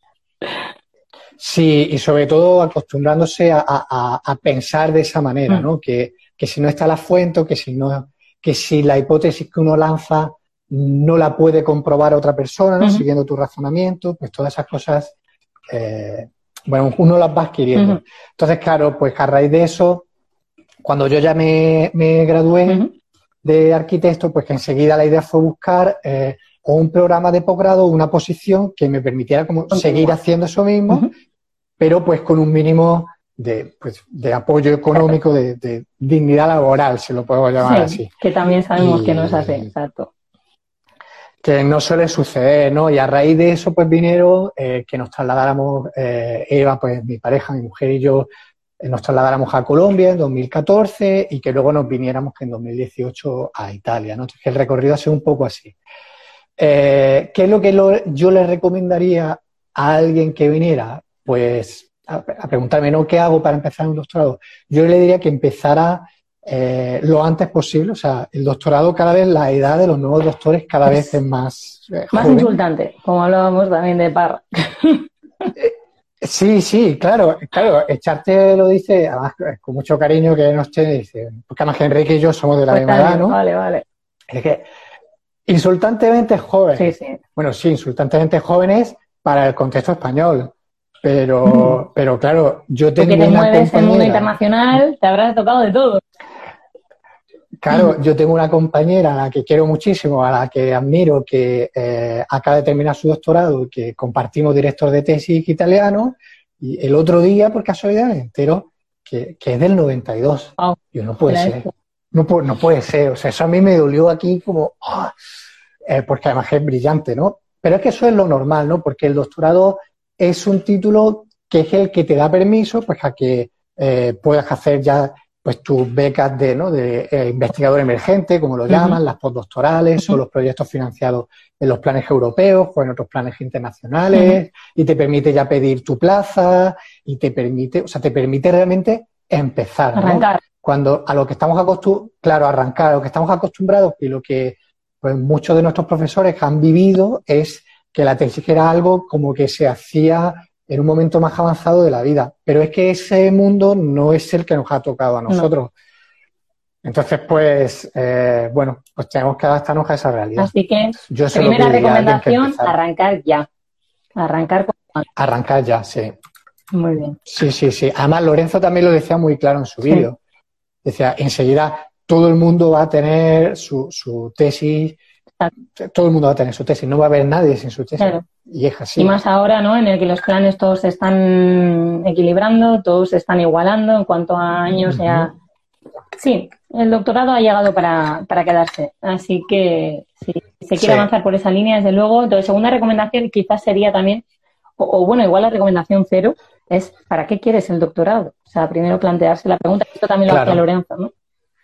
Sí, y sobre todo acostumbrándose a, a, a pensar de esa manera, mm. ¿no? Que, que si no está la fuente, o que si no, que si la hipótesis que uno lanza no la puede comprobar otra persona, ¿no? Uh-huh. Siguiendo tu razonamiento, pues todas esas cosas, eh, bueno, uno las va adquiriendo. Uh-huh. Entonces, claro, pues a raíz de eso, cuando yo ya me, me gradué, uh-huh. de arquitecto, pues que enseguida la idea fue buscar eh, o un programa de posgrado o una posición que me permitiera como seguir haciendo eso mismo, uh-huh. pero pues con un mínimo de, pues, de apoyo económico, de, de dignidad laboral, si lo podemos llamar sí, así. Que también sabemos y, que no es así, exacto. Que no suele suceder, ¿no? Y a raíz de eso, pues vinieron eh, que nos trasladáramos, eh, Eva, pues mi pareja, mi mujer y yo, nos trasladáramos a Colombia en dos mil catorce y que luego nos viniéramos en dos mil dieciocho a Italia, ¿no? Entonces, el recorrido ha sido un poco así. Eh, ¿Qué es lo que lo, yo le recomendaría a alguien que viniera? Pues a, a preguntarme, ¿no? ¿Qué hago para empezar un doctorado? Yo le diría que empezara eh, lo antes posible. O sea, el doctorado cada vez, la edad de los nuevos doctores cada es vez es más eh, Más joven. insultante, como hablábamos también de Parra. Sí, sí, claro, claro, echarte lo dice, además con mucho cariño que nos tiene, dice, porque además que Enrique y yo somos de la pues misma edad, ¿no? Vale, vale. Es que insultantemente joven. Sí, sí. Bueno, sí, insultantemente jóvenes para el contexto español. Pero, pero claro, yo tengo Porque te una mueves en el mundo compañera, internacional, te habrás tocado de todo. claro, yo tengo una compañera a la que quiero muchísimo, a la que admiro, que eh, acaba de terminar su doctorado, que compartimos director de tesis italiano, y el otro día, por casualidad, me entero que, que es del noventa y dos. Wow. Yo, no puede Era ser, esto. no, pu- no puede ser, o sea, eso a mí me dolió aquí como, ¡ah! Eh, porque además es brillante, ¿no? Pero es que eso es lo normal, ¿no? Porque el doctorado es un título que es el que te da permiso, pues, a que eh, puedas hacer ya, pues, tus becas de, ¿no? de eh, investigador emergente, como lo llaman, Ujú. las postdoctorales, o Ujú. los proyectos financiados en los planes europeos o en otros planes internacionales, y te permite ya pedir tu plaza, y te permite, o sea, te permite realmente empezar, ¿no? Arrancar. Cuando a lo que estamos acostumbrados, claro, arrancar, a lo que estamos acostumbrados y lo que pues muchos de nuestros profesores han vivido es que la tesis era algo como que se hacía en un momento más avanzado de la vida. Pero es que ese mundo no es el que nos ha tocado a nosotros. No. Entonces, pues, eh, bueno, pues tenemos que adaptarnos a esa realidad. Así que, Yo se primera lo pediría a alguien que recomendación, empezara. arrancar ya. Arrancar con... Arrancar ya, sí. Muy bien. Sí, sí, sí. Además, Lorenzo también lo decía muy claro en su Sí. vídeo. Decía, enseguida todo el mundo va a tener su, su tesis, todo el mundo va a tener su tesis, no va a haber nadie sin su tesis. Claro. Y es así. Y más ahora, ¿no? En el que los planes todos se están equilibrando, todos se están igualando en cuanto a años. Uh-huh. Ya... Sí, el doctorado ha llegado para, para quedarse. Así que si se quiere sí. avanzar por esa línea, desde luego. Entonces, segunda recomendación quizás sería también, o, o bueno, igual la recomendación cero, es ¿para qué quieres el doctorado? O sea, primero plantearse la pregunta. Esto también lo claro. hacía Lorenzo, ¿no?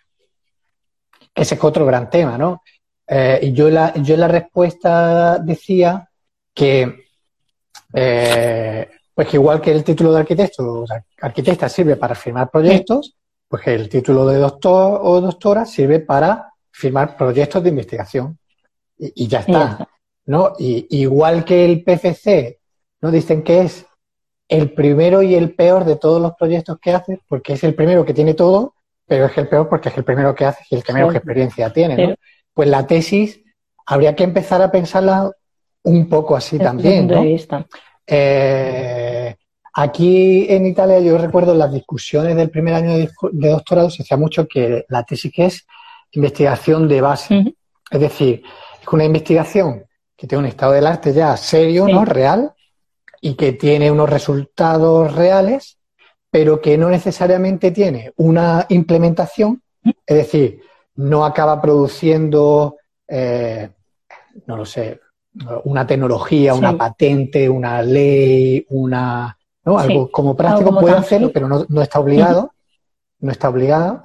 Ese es otro gran tema, ¿no? Eh, y yo, la, yo en la respuesta decía que, eh, pues que igual que el título de arquitecto o sea, arquitecta sirve para firmar proyectos, sí. pues que el título de doctor o doctora sirve para firmar proyectos de investigación. Y, y ya está, ya está. ¿no? Y, igual que el P F C, ¿no? Dicen que es el primero y el peor de todos los proyectos que haces, porque es el primero que tiene todo, pero es el peor porque es el primero que haces y el que menos sí. experiencia tiene, ¿no? Pero, pues la tesis habría que empezar a pensarla un poco así también, ¿no? Eh, aquí en Italia yo recuerdo las discusiones del primer año de, de doctorado se decía mucho que la tesis que es investigación de base. Uh-huh. Es decir, es una investigación que tiene un estado del arte ya serio, sí. ¿no? Real, y que tiene unos resultados reales, pero que no necesariamente tiene una implementación, es decir, no acaba produciendo, eh, no lo sé, una tecnología, sí. una patente, una ley, una, ¿no? Algo sí. como práctico Algo como puede hacerlo, pero no, no está obligado, uh-huh. no está obligado,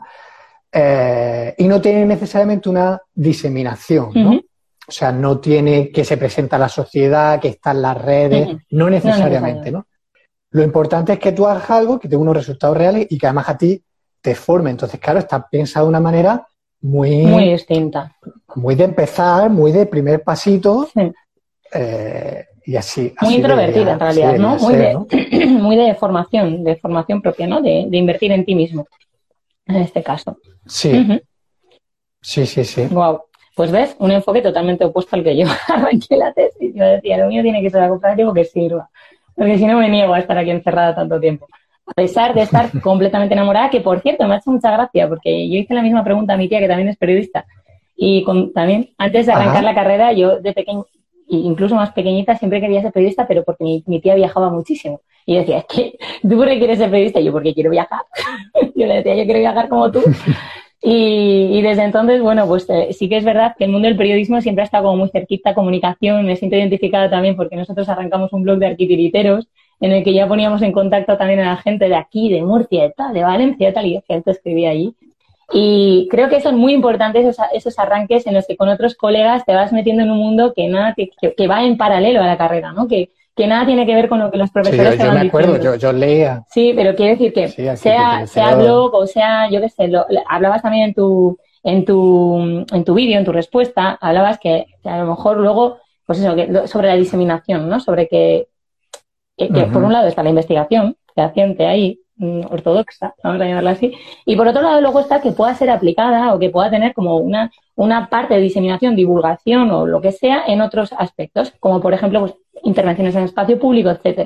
eh, y no tiene necesariamente una diseminación, ¿no? Uh-huh. O sea, no tiene que se presenta a la sociedad, que está en las redes, uh-huh. no necesariamente, ¿no? Lo importante es que tú hagas algo que tenga unos resultados reales y que además a ti te forme. Entonces, claro, está pensado de una manera muy... Muy distinta. Muy de empezar, muy de primer pasito, sí. eh, y así. Muy así introvertida, debería, en realidad, ¿no? Muy, ser, de, ¿no? muy de formación, de formación propia, ¿no? De, de invertir en ti mismo, en este caso. Sí. Uh-huh. Sí, sí, sí. Wow. Pues ves, un enfoque totalmente opuesto al que yo arranqué la tesis. Yo decía, lo mío tiene que ser algo práctico que sirva. Porque si no me niego a estar aquí encerrada tanto tiempo. A pesar de estar completamente enamorada, que por cierto me ha hecho mucha gracia, porque yo hice la misma pregunta a mi tía, que también es periodista, y con, también, antes de arrancar Ajá. la carrera, yo de pequeña, incluso más pequeñita, siempre quería ser periodista, pero porque mi, mi tía viajaba muchísimo. Y yo decía, es que, ¿tú por qué quieres ser periodista? Y yo, porque quiero viajar. Yo le decía, yo quiero viajar como tú. Y, y desde entonces, bueno, pues eh, sí que es verdad que el mundo del periodismo siempre ha estado como muy cerquita a comunicación. Me siento identificada también porque nosotros arrancamos un blog de arquitiriteros en el que ya poníamos en contacto también a la gente de aquí, de Murcia, de tal, de Valencia, de tal, y gente escribía allí. Y creo que son muy importantes esos, esos arranques en los que con otros colegas te vas metiendo en un mundo que nada que, que, que va en paralelo a la carrera, ¿no? Que, que nada tiene que ver con lo que los profesores sí, yo, te van yo me acuerdo, diciendo. Yo, yo leía. Sí, pero quiero decir que sí, sea, sea blog o sea, yo qué sé, lo, hablabas también en tu en tu en tu vídeo, en tu respuesta, hablabas que, que a lo mejor luego, pues eso, que, sobre la diseminación, ¿no? Sobre que, que, que uh-huh. por un lado está la investigación fehaciente ahí, ortodoxa, vamos a llamarla así, y por otro lado luego está que pueda ser aplicada o que pueda tener como una, una parte de diseminación, divulgación o lo que sea en otros aspectos, como por ejemplo pues, intervenciones en espacio público, etcétera.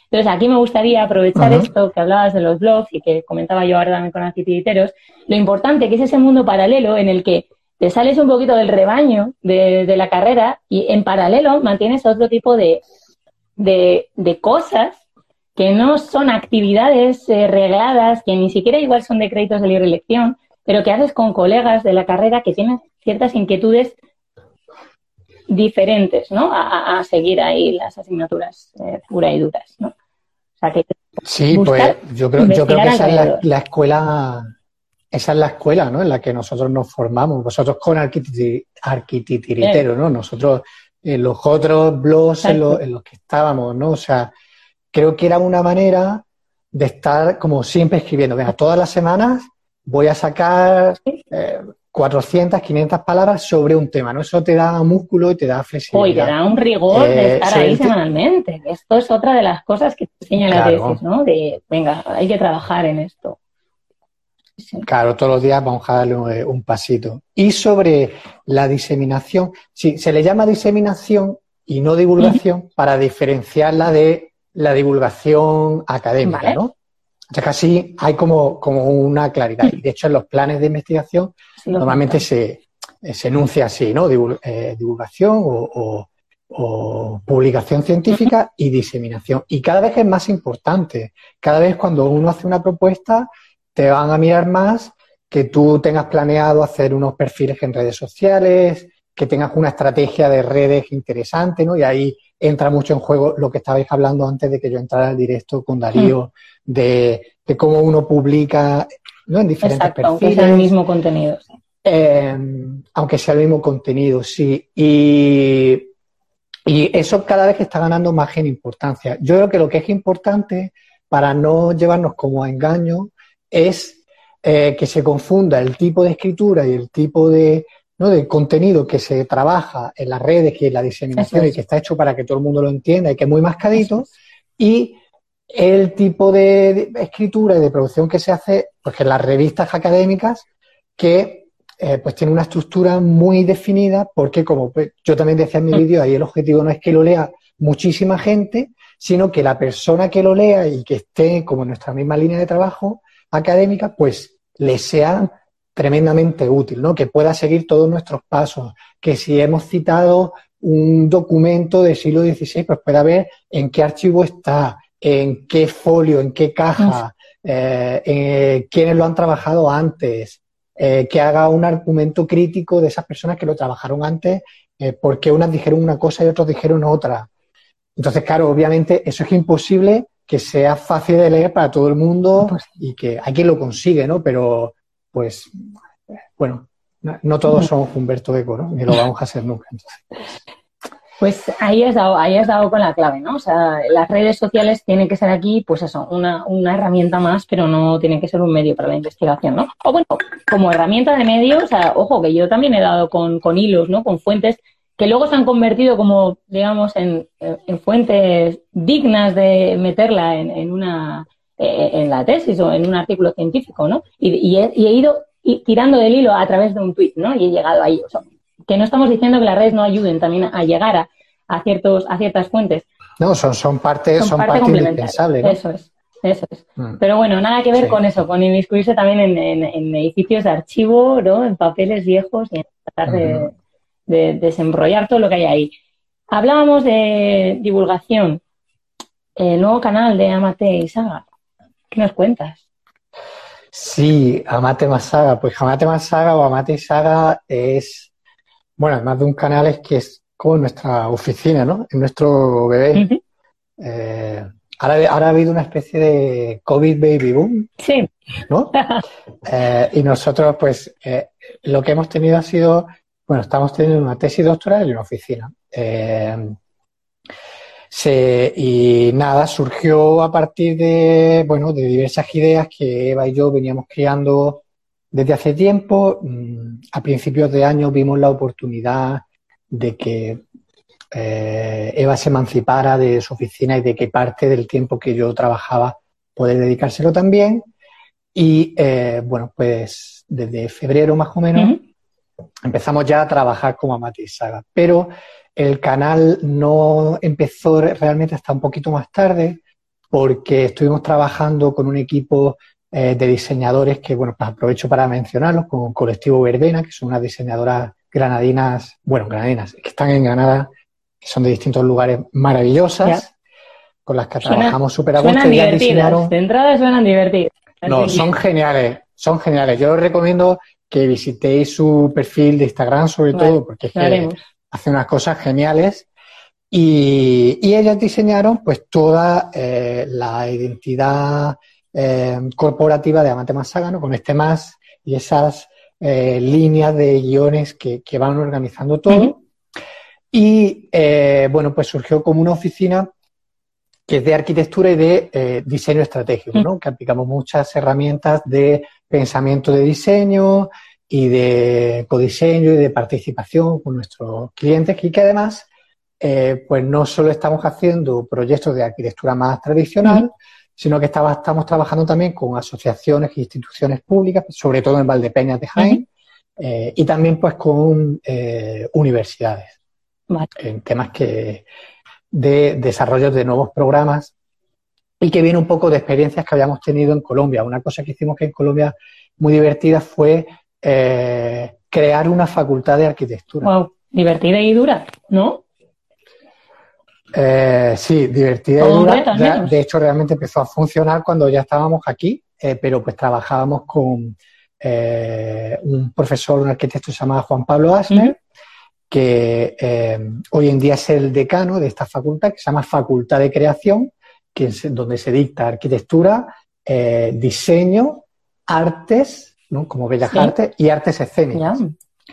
Entonces, aquí me gustaría aprovechar Ajá. esto que hablabas de los blogs y que comentaba yo ahora también con Arquititeriteros, lo importante que es ese mundo paralelo en el que te sales un poquito del rebaño de, de la carrera y en paralelo mantienes otro tipo de, de, de cosas que no son actividades eh, regladas, que ni siquiera igual son de créditos de libre elección, pero que haces con colegas de la carrera que tienen ciertas inquietudes diferentes, ¿no? A, a seguir ahí las asignaturas eh, puras y duras, ¿no? O sea que Sí, buscar, pues yo creo, yo creo que esa es la, alrededor. la escuela, esa es la escuela, ¿no? En la que nosotros nos formamos, vosotros con Arquititi- Arquititiritero, ¿no? Nosotros en los otros blogs en los, en los que estábamos, ¿no? O sea, creo que era una manera de estar como siempre escribiendo. Venga, todas las semanas voy a sacar eh, cuatrocientas, quinientas palabras sobre un tema, ¿no? Eso te da músculo y te da flexibilidad. Hoy te da un rigor de Eh, estar sobre ahí el te- semanalmente. Esto es otra de las cosas que te enseña la Claro. tesis, ¿no? De, venga, hay que trabajar en esto. Sí. Claro, todos los días vamos a darle un, eh, un pasito. Y sobre la diseminación, sí, se le llama diseminación y no divulgación para diferenciarla de la divulgación académica, Vale. ¿no? O sea, casi hay como, como una claridad. Y de hecho, en los planes de investigación Sí, lo normalmente siento. se, se enuncia así, ¿no? Divul- eh, divulgación o, o- o publicación científica y diseminación. Y cada vez es más importante. Cada vez cuando uno hace una propuesta, te van a mirar más que tú tengas planeado hacer unos perfiles en redes sociales, que tengas una estrategia de redes interesante, ¿no? Y ahí entra mucho en juego lo que estabais hablando antes de que yo entrara al directo con Darío, de, de cómo uno publica, ¿no? En diferentes Exacto, aunque perfiles. sea el mismo contenido. Sí. Eh, aunque sea el mismo contenido, sí. Y, y eso cada vez está ganando más en importancia. Yo creo que lo que es importante para no llevarnos como a engaño es eh, que se confunda el tipo de escritura y el tipo de, ¿no? de contenido que se trabaja en las redes, que es la diseminación Eso es. y que está hecho para que todo el mundo lo entienda y que es muy mascadito, Eso es. y el tipo de, de escritura y de producción que se hace pues, en las revistas académicas, que eh, pues tiene una estructura muy definida, porque como pues, yo también decía en mi vídeo, ahí el objetivo no es que lo lea muchísima gente, sino que la persona que lo lea y que esté como en nuestra misma línea de trabajo académica, pues le sea tremendamente útil, ¿no? Que pueda seguir todos nuestros pasos, que si hemos citado un documento del siglo dieciséis, pues pueda ver en qué archivo está, en qué folio, en qué caja, eh, eh, quiénes lo han trabajado antes, eh, que haga un argumento crítico de esas personas que lo trabajaron antes, eh, porque unas dijeron una cosa y otros dijeron otra. Entonces, claro, obviamente eso es imposible que sea fácil de leer para todo el mundo Pues, y que hay quien lo consigue, ¿no? Pero, pues, bueno, no, no todos somos Humberto Eco, ¿no? Ni lo vamos a ser nunca. Entonces, pues ahí has dado, ahí has dado con la clave, ¿no? O sea, las redes sociales tienen que ser aquí, pues eso, una, una herramienta más, pero no tiene que ser un medio para la investigación, ¿no? O bueno, como herramienta de medio, o sea, ojo, que yo también he dado con, con hilos, ¿no? Con fuentes que luego se han convertido como, digamos, en, en fuentes dignas de meterla en, en una, en la tesis o en un artículo científico, ¿no? Y, y, he, y he ido tirando del hilo a través de un tuit, ¿no? Y he llegado ahí, o sea, que no estamos diciendo que las redes no ayuden también a llegar a, a ciertos a ciertas fuentes. No, son, son parte, son son parte, parte complementaria. indispensable, ¿no? Eso es, eso es. Mm. Pero bueno, nada que ver Sí. con eso, con inmiscuirse también en, en, en edificios de archivo, ¿no? En papeles viejos y en tratar de, Ujú. de desembrollar todo lo que hay ahí. Hablábamos de divulgación, el nuevo canal de Amate y Saga. ¿Qué nos cuentas? Sí, Amate más Saga. Pues Amate más Saga o Amate y Saga es, bueno, además de un canal, es que es como nuestra oficina, ¿no? Es nuestro bebé. Uh-huh. Eh, ahora, ahora ha habido una especie de COVID baby boom, Sí. ¿no? Eh, y nosotros, pues, eh, lo que hemos tenido ha sido, bueno, estamos teniendo una tesis doctoral y una oficina. Eh, se, y nada, surgió a partir de, bueno, de diversas ideas que Eva y yo veníamos creando desde hace tiempo. A principios de año vimos la oportunidad de que eh, Eva se emancipara de su oficina y de que parte del tiempo que yo trabajaba poder dedicárselo también. Y eh, bueno, pues desde febrero más o menos uh-huh. empezamos ya a trabajar como Amate y Saga. Pero el canal no empezó realmente hasta un poquito más tarde, porque estuvimos trabajando con un equipo eh, de diseñadores que, bueno, pues aprovecho para mencionarlos, con Colectivo Verbena, que son unas diseñadoras granadinas, bueno, granadinas, que están en Granada, que son de distintos lugares maravillosas, ya, con las que suena, trabajamos súper a gusto. Suenan divertidas, diseñaron... de entrada suenan divertidas. No, son geniales, son geniales. Yo os recomiendo que visitéis su perfil de Instagram, sobre vale, todo, porque es que haremos. Hace unas cosas geniales. Y, y ellas diseñaron pues toda eh, la identidad eh, corporativa de Amate Másaga, ¿no? Con este más y esas eh, líneas de guiones que, que van organizando todo. Uh-huh. Y eh, bueno, pues surgió como una oficina que es de arquitectura y de eh, diseño estratégico, ¿no? Uh-huh. Que aplicamos muchas herramientas de pensamiento de diseño y de codiseño y de participación con nuestros clientes y que además Eh, pues no solo estamos haciendo proyectos de arquitectura más tradicional, uh-huh. sino que estaba, estamos trabajando también con asociaciones e instituciones públicas, sobre todo en Valdepeñas de Jaén, uh-huh. eh, y también pues con eh, universidades, vale. en temas que de desarrollo de nuevos programas y que viene un poco de experiencias que habíamos tenido en Colombia. Una cosa que hicimos que en Colombia muy divertida fue eh, crear una facultad de arquitectura. Wow, divertida y dura, ¿no? Eh, sí, divertida y dura. Ya, de hecho, realmente empezó a funcionar cuando ya estábamos aquí, eh, pero pues trabajábamos con eh, un profesor, un arquitecto que se llama Juan Pablo Asner, uh-huh. que eh, hoy en día es el decano de esta facultad, que se llama Facultad de Creación, que es donde se dicta arquitectura, eh, diseño, artes, ¿no? Como bellas sí. artes y artes escénicas. Yeah.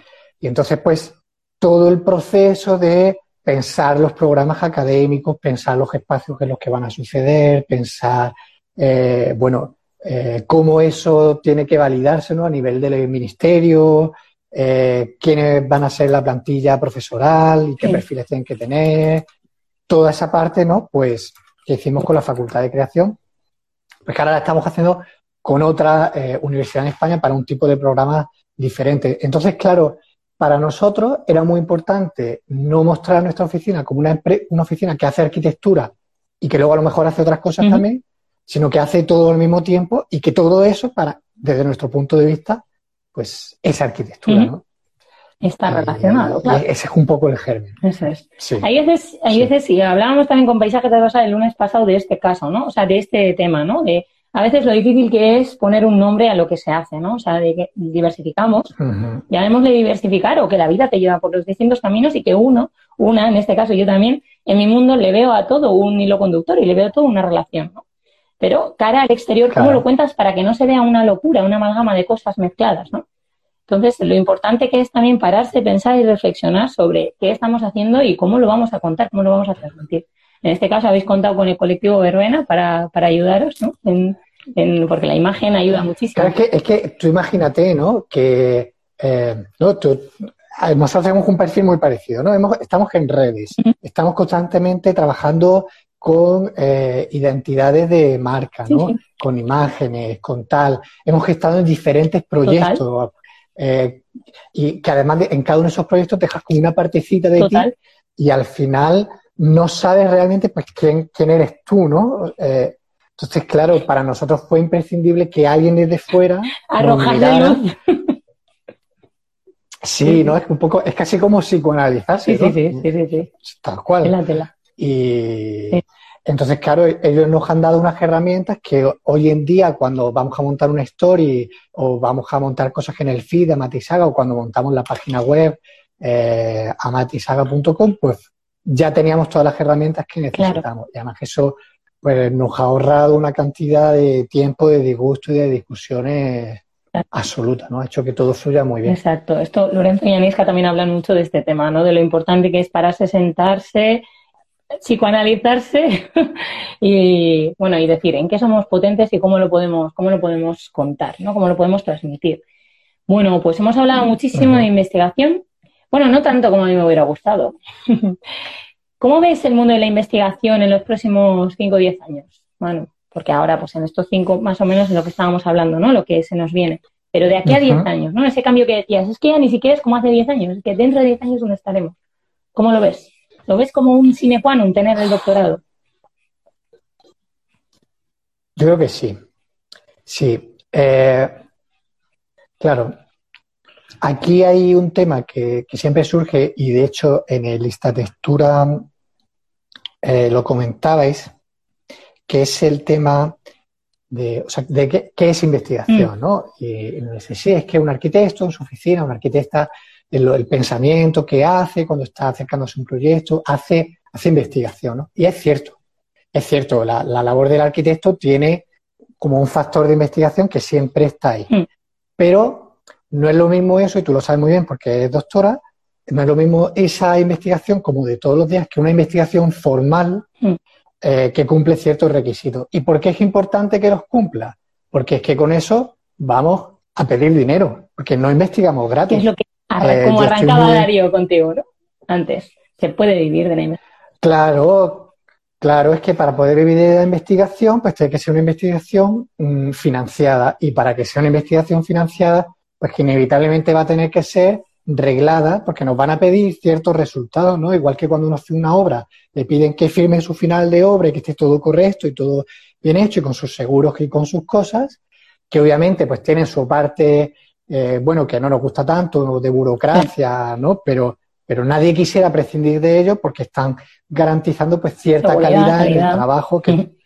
Y entonces, pues, todo el proceso de pensar los programas académicos, pensar los espacios en los que van a suceder, pensar, eh, bueno, eh, cómo eso tiene que validarse, ¿no? A nivel del ministerio, eh, quiénes van a ser la plantilla profesoral y qué sí. perfiles tienen que tener. Toda esa parte, ¿no? Pues, que hicimos con la Facultad de Creación, pues que ahora la estamos haciendo con otra eh, universidad en España para un tipo de programa diferente. Entonces, claro, para nosotros era muy importante no mostrar nuestra oficina como una, una oficina que hace arquitectura y que luego a lo mejor hace otras cosas uh-huh. también, sino que hace todo al mismo tiempo y que todo eso, para desde nuestro punto de vista, pues es arquitectura, uh-huh. ¿no? Está relacionado, y, claro. Y ese es un poco el germen. Eso es. Sí. Hay veces, hay sí. veces, sí, hablábamos también con Paisajes de Rosa el lunes pasado de este caso, ¿no? O sea, de este tema, ¿no? De a veces lo difícil que es poner un nombre a lo que se hace, ¿no? O sea, de que diversificamos, uh-huh. llamémosle diversificar o que la vida te lleva por los distintos caminos y que uno, una, en este caso yo también, en mi mundo le veo a todo un hilo conductor y le veo toda una relación, ¿no? Pero cara al exterior, ¿cómo claro. lo cuentas para que no se vea una locura, una amalgama de cosas mezcladas, ¿no? Entonces, lo importante que es también pararse, pensar y reflexionar sobre qué estamos haciendo y cómo lo vamos a contar, cómo lo vamos a transmitir. En este caso habéis contado con el colectivo Verbena para, para ayudaros, ¿no? En, en, porque la imagen ayuda muchísimo. Claro, es, que, es que tú imagínate, ¿no? Que eh, ¿no? Tú, nosotros tenemos un perfil muy parecido, ¿no? Hemos, estamos en redes, uh-huh. estamos constantemente trabajando con eh, identidades de marca, ¿no? Sí, sí. Con imágenes, con tal. Hemos estado en diferentes proyectos. Total. Eh, y que además de, en cada uno de esos proyectos dejas como una partecita de Total. ti y al final no sabes realmente pues quién, quién eres tú, ¿no? Eh, entonces, claro, para nosotros fue imprescindible que alguien desde fuera arrojarle luz. Sí, ¿no? Es un poco, es casi como psicoanalizarse, sí, ¿no? Sí, sí, sí, sí. Tal cual. Tela, tela. Y sí. Entonces, claro, ellos nos han dado unas herramientas que hoy en día, cuando vamos a montar una story o vamos a montar cosas en el feed de Amate y Saga o cuando montamos la página web eh, amate y saga punto com, pues ya teníamos todas las herramientas que necesitamos. Claro. Y además eso pues, nos ha ahorrado una cantidad de tiempo, de disgusto y de discusiones claro. absoluta, ¿no? Ha hecho que todo fluya muy bien. Exacto. Esto, Lorenzo y Anisca también hablan mucho de este tema, ¿no? De lo importante que es pararse, sentarse, psicoanalizarse y bueno y decir en qué somos potentes y cómo lo podemos cómo lo podemos contar, ¿no? Cómo lo podemos transmitir. Bueno, pues hemos hablado muchísimo uh-huh. de investigación. Bueno, no tanto como a mí me hubiera gustado. ¿Cómo ves el mundo de la investigación en los próximos cinco o diez años, Manu? Porque ahora, pues en estos cinco más o menos es lo que estábamos hablando, ¿no? Lo que se nos viene. Pero de aquí a diez uh-huh. años, ¿no? Ese cambio que decías, es que ya ni siquiera es como hace diez años, es que dentro de diez años ¿dónde estaremos? ¿Cómo lo ves? ¿Lo ves como un sine qua non tener el doctorado? Yo creo que sí. Sí. Eh, claro, aquí hay un tema que, que siempre surge y de hecho en el Instatextura eh, lo comentabais, que es el tema de, o sea, de qué, qué es investigación, ¿no? Y, y me dice, sí, es que un arquitecto en su oficina, una arquitecta, el, el pensamiento que hace cuando está acercándose a un proyecto, hace, hace investigación, ¿no? Y es cierto, es cierto, la, la labor del arquitecto tiene como un factor de investigación que siempre está ahí. Mm. Pero no es lo mismo eso, y tú lo sabes muy bien porque eres doctora, no es lo mismo esa investigación como de todos los días que una investigación formal mm. eh, que cumple ciertos requisitos. ¿Y por qué es importante que los cumpla? Porque es que con eso vamos a pedir dinero, porque no investigamos gratis. Es lo que arran- eh, como arrancaba muy... Darío contigo, ¿no? Antes, se puede vivir de la investigación. Claro. Claro, es que para poder vivir de la investigación, pues tiene que ser una investigación mmm, financiada. Y para que sea una investigación financiada, pues que inevitablemente va a tener que ser reglada, porque nos van a pedir ciertos resultados, ¿no? Igual que cuando uno hace una obra, le piden que firme su final de obra y que esté todo correcto y todo bien hecho y con sus seguros y con sus cosas, que obviamente pues tienen su parte, eh, bueno, que no nos gusta tanto, de burocracia, ¿no? Pero... pero nadie quisiera prescindir de ello porque están garantizando pues cierta Seguridad, calidad, calidad en el trabajo que uh-huh.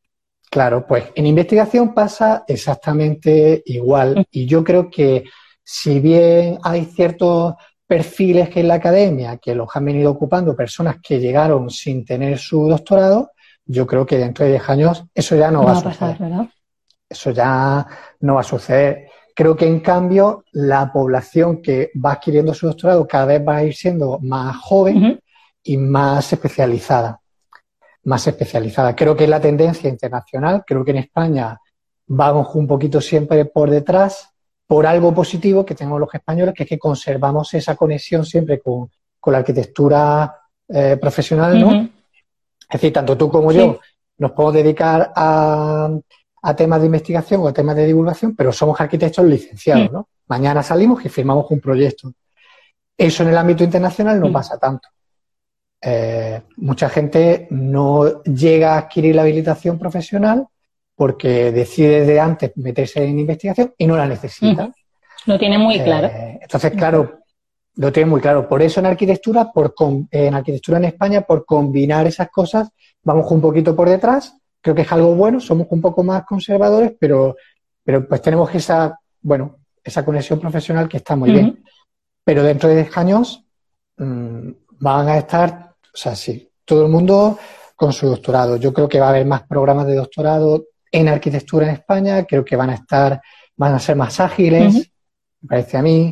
Claro, pues en investigación pasa exactamente igual y yo creo que si bien hay ciertos perfiles que en la academia que los han venido ocupando personas que llegaron sin tener su doctorado, yo creo que dentro de diez años eso ya no, no va a suceder. Pasar, ¿verdad? Eso ya no va a suceder. Creo que, en cambio, la población que va adquiriendo su doctorado cada vez va a ir siendo más joven uh-huh. y más especializada. Más especializada. Creo que es la tendencia internacional. Creo que en España vamos un poquito siempre por detrás por algo positivo que tenemos los españoles, que es que conservamos esa conexión siempre con, con la arquitectura eh, profesional, ¿no? Uh-huh. Es decir, tanto tú como sí. yo nos podemos dedicar a... a temas de investigación o a temas de divulgación, pero somos arquitectos licenciados, ¿no? Mm. Mañana salimos y firmamos un proyecto. Eso en el ámbito internacional no mm. pasa tanto. Eh, mucha gente no llega a adquirir la habilitación profesional porque decide de antes meterse en investigación y no la necesita. Mm. Lo tiene muy claro. Eh, entonces, claro, lo tiene muy claro. Por eso en arquitectura, por en arquitectura en España, por combinar esas cosas, vamos un poquito por detrás. Creo que es algo bueno, somos un poco más conservadores, pero, pero pues tenemos esa, bueno, esa conexión profesional que está muy uh-huh. bien. Pero dentro de diez años mmm, van a estar, o sea, sí, todo el mundo con su doctorado. Yo creo que va a haber más programas de doctorado en arquitectura en España, creo que van a estar, van a ser más ágiles, uh-huh. me parece a mí.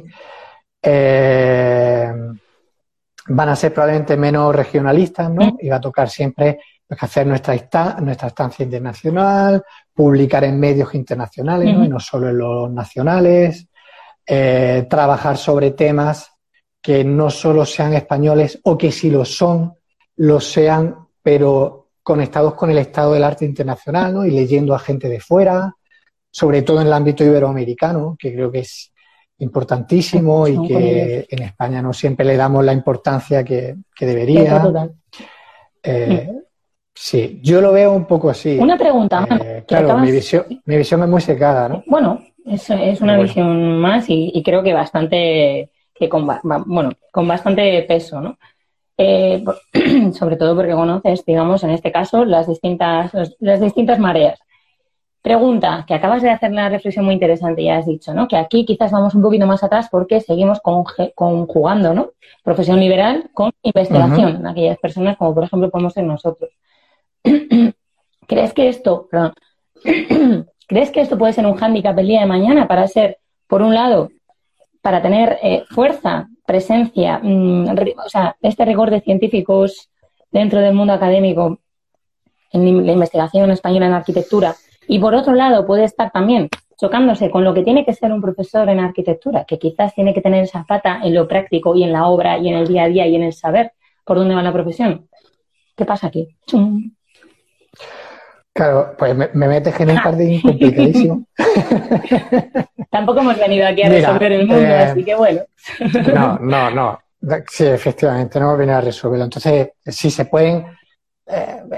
Eh, van a ser probablemente menos regionalistas, ¿no? Uh-huh. Y va a tocar siempre... Pues hacer nuestra, esta, nuestra estancia internacional, publicar en medios internacionales, uh-huh. ¿no? Y no solo en los nacionales, eh, trabajar sobre temas que no solo sean españoles o que si lo son, lo sean, pero conectados con el estado del arte internacional, ¿no? Y leyendo a gente de fuera, sobre todo en el ámbito iberoamericano, que creo que es importantísimo uh-huh. y que en España no siempre le damos la importancia que, que debería. Eh, uh-huh. Sí, yo lo veo un poco así. Una pregunta. Eh, claro, acabas... mi, visión, mi visión es muy secada, ¿no? Bueno, es, es una bueno. visión más y, y creo que bastante, que con, bueno, con bastante peso, ¿no? Eh, por, sobre todo porque conoces, digamos, en este caso, las distintas, las distintas mareas. Pregunta, que acabas de hacer una reflexión muy interesante, ya has dicho, ¿no? Que aquí quizás vamos un poquito más atrás porque seguimos conge, conjugando, ¿no? Profesión liberal con investigación, uh-huh. aquellas personas como, por ejemplo, podemos ser nosotros. ¿Crees que esto, perdón, ¿crees que esto puede ser un hándicap el día de mañana para ser, por un lado, para tener eh, fuerza, presencia, mmm, o sea, este rigor de científicos dentro del mundo académico en la investigación española en arquitectura, y por otro lado puede estar también chocándose con lo que tiene que ser un profesor en arquitectura, que quizás tiene que tener esa pata en lo práctico y en la obra y en el día a día y en el saber por dónde va la profesión? ¿Qué pasa aquí? ¡Chum! Claro, pues me, me metes en un jardín complicadísimo. Tampoco hemos venido aquí a Mira, resolver el mundo, eh, así que bueno. No, no, no. Sí, efectivamente, no hemos venido a resolverlo. Entonces, sí se pueden... Eh,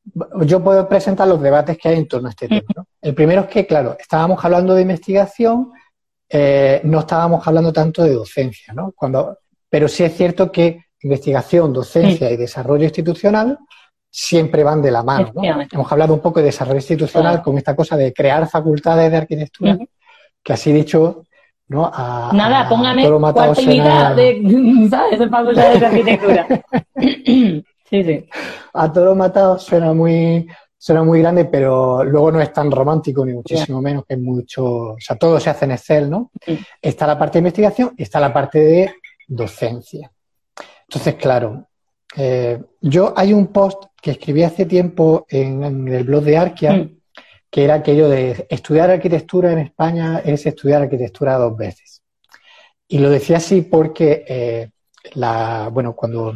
yo puedo presentar los debates que hay en torno a este tema, ¿no? El primero es que, claro, estábamos hablando de investigación, eh, no estábamos hablando tanto de docencia, ¿no? Cuando, pero sí es cierto que investigación, docencia y desarrollo institucional siempre van de la mano, ¿no? Hemos hablado un poco de desarrollo institucional con esta cosa de crear facultades de arquitectura, uh-huh. que así dicho, ¿no? A, Nada, a póngame cuarta unidad de, ¿sabes? De facultades de arquitectura. Sí, sí. A todos matados suena muy, suena muy grande, pero luego no es tan romántico, ni muchísimo yeah. menos, que es mucho, o sea, todo se hace en Excel, ¿no? Sí. Está la parte de investigación y está la parte de docencia. Entonces, claro, eh, yo hay un post que escribí hace tiempo en, en el blog de Arquia, mm. que era aquello de estudiar arquitectura en España es estudiar arquitectura dos veces. Y lo decía así porque, eh, la, bueno, cuando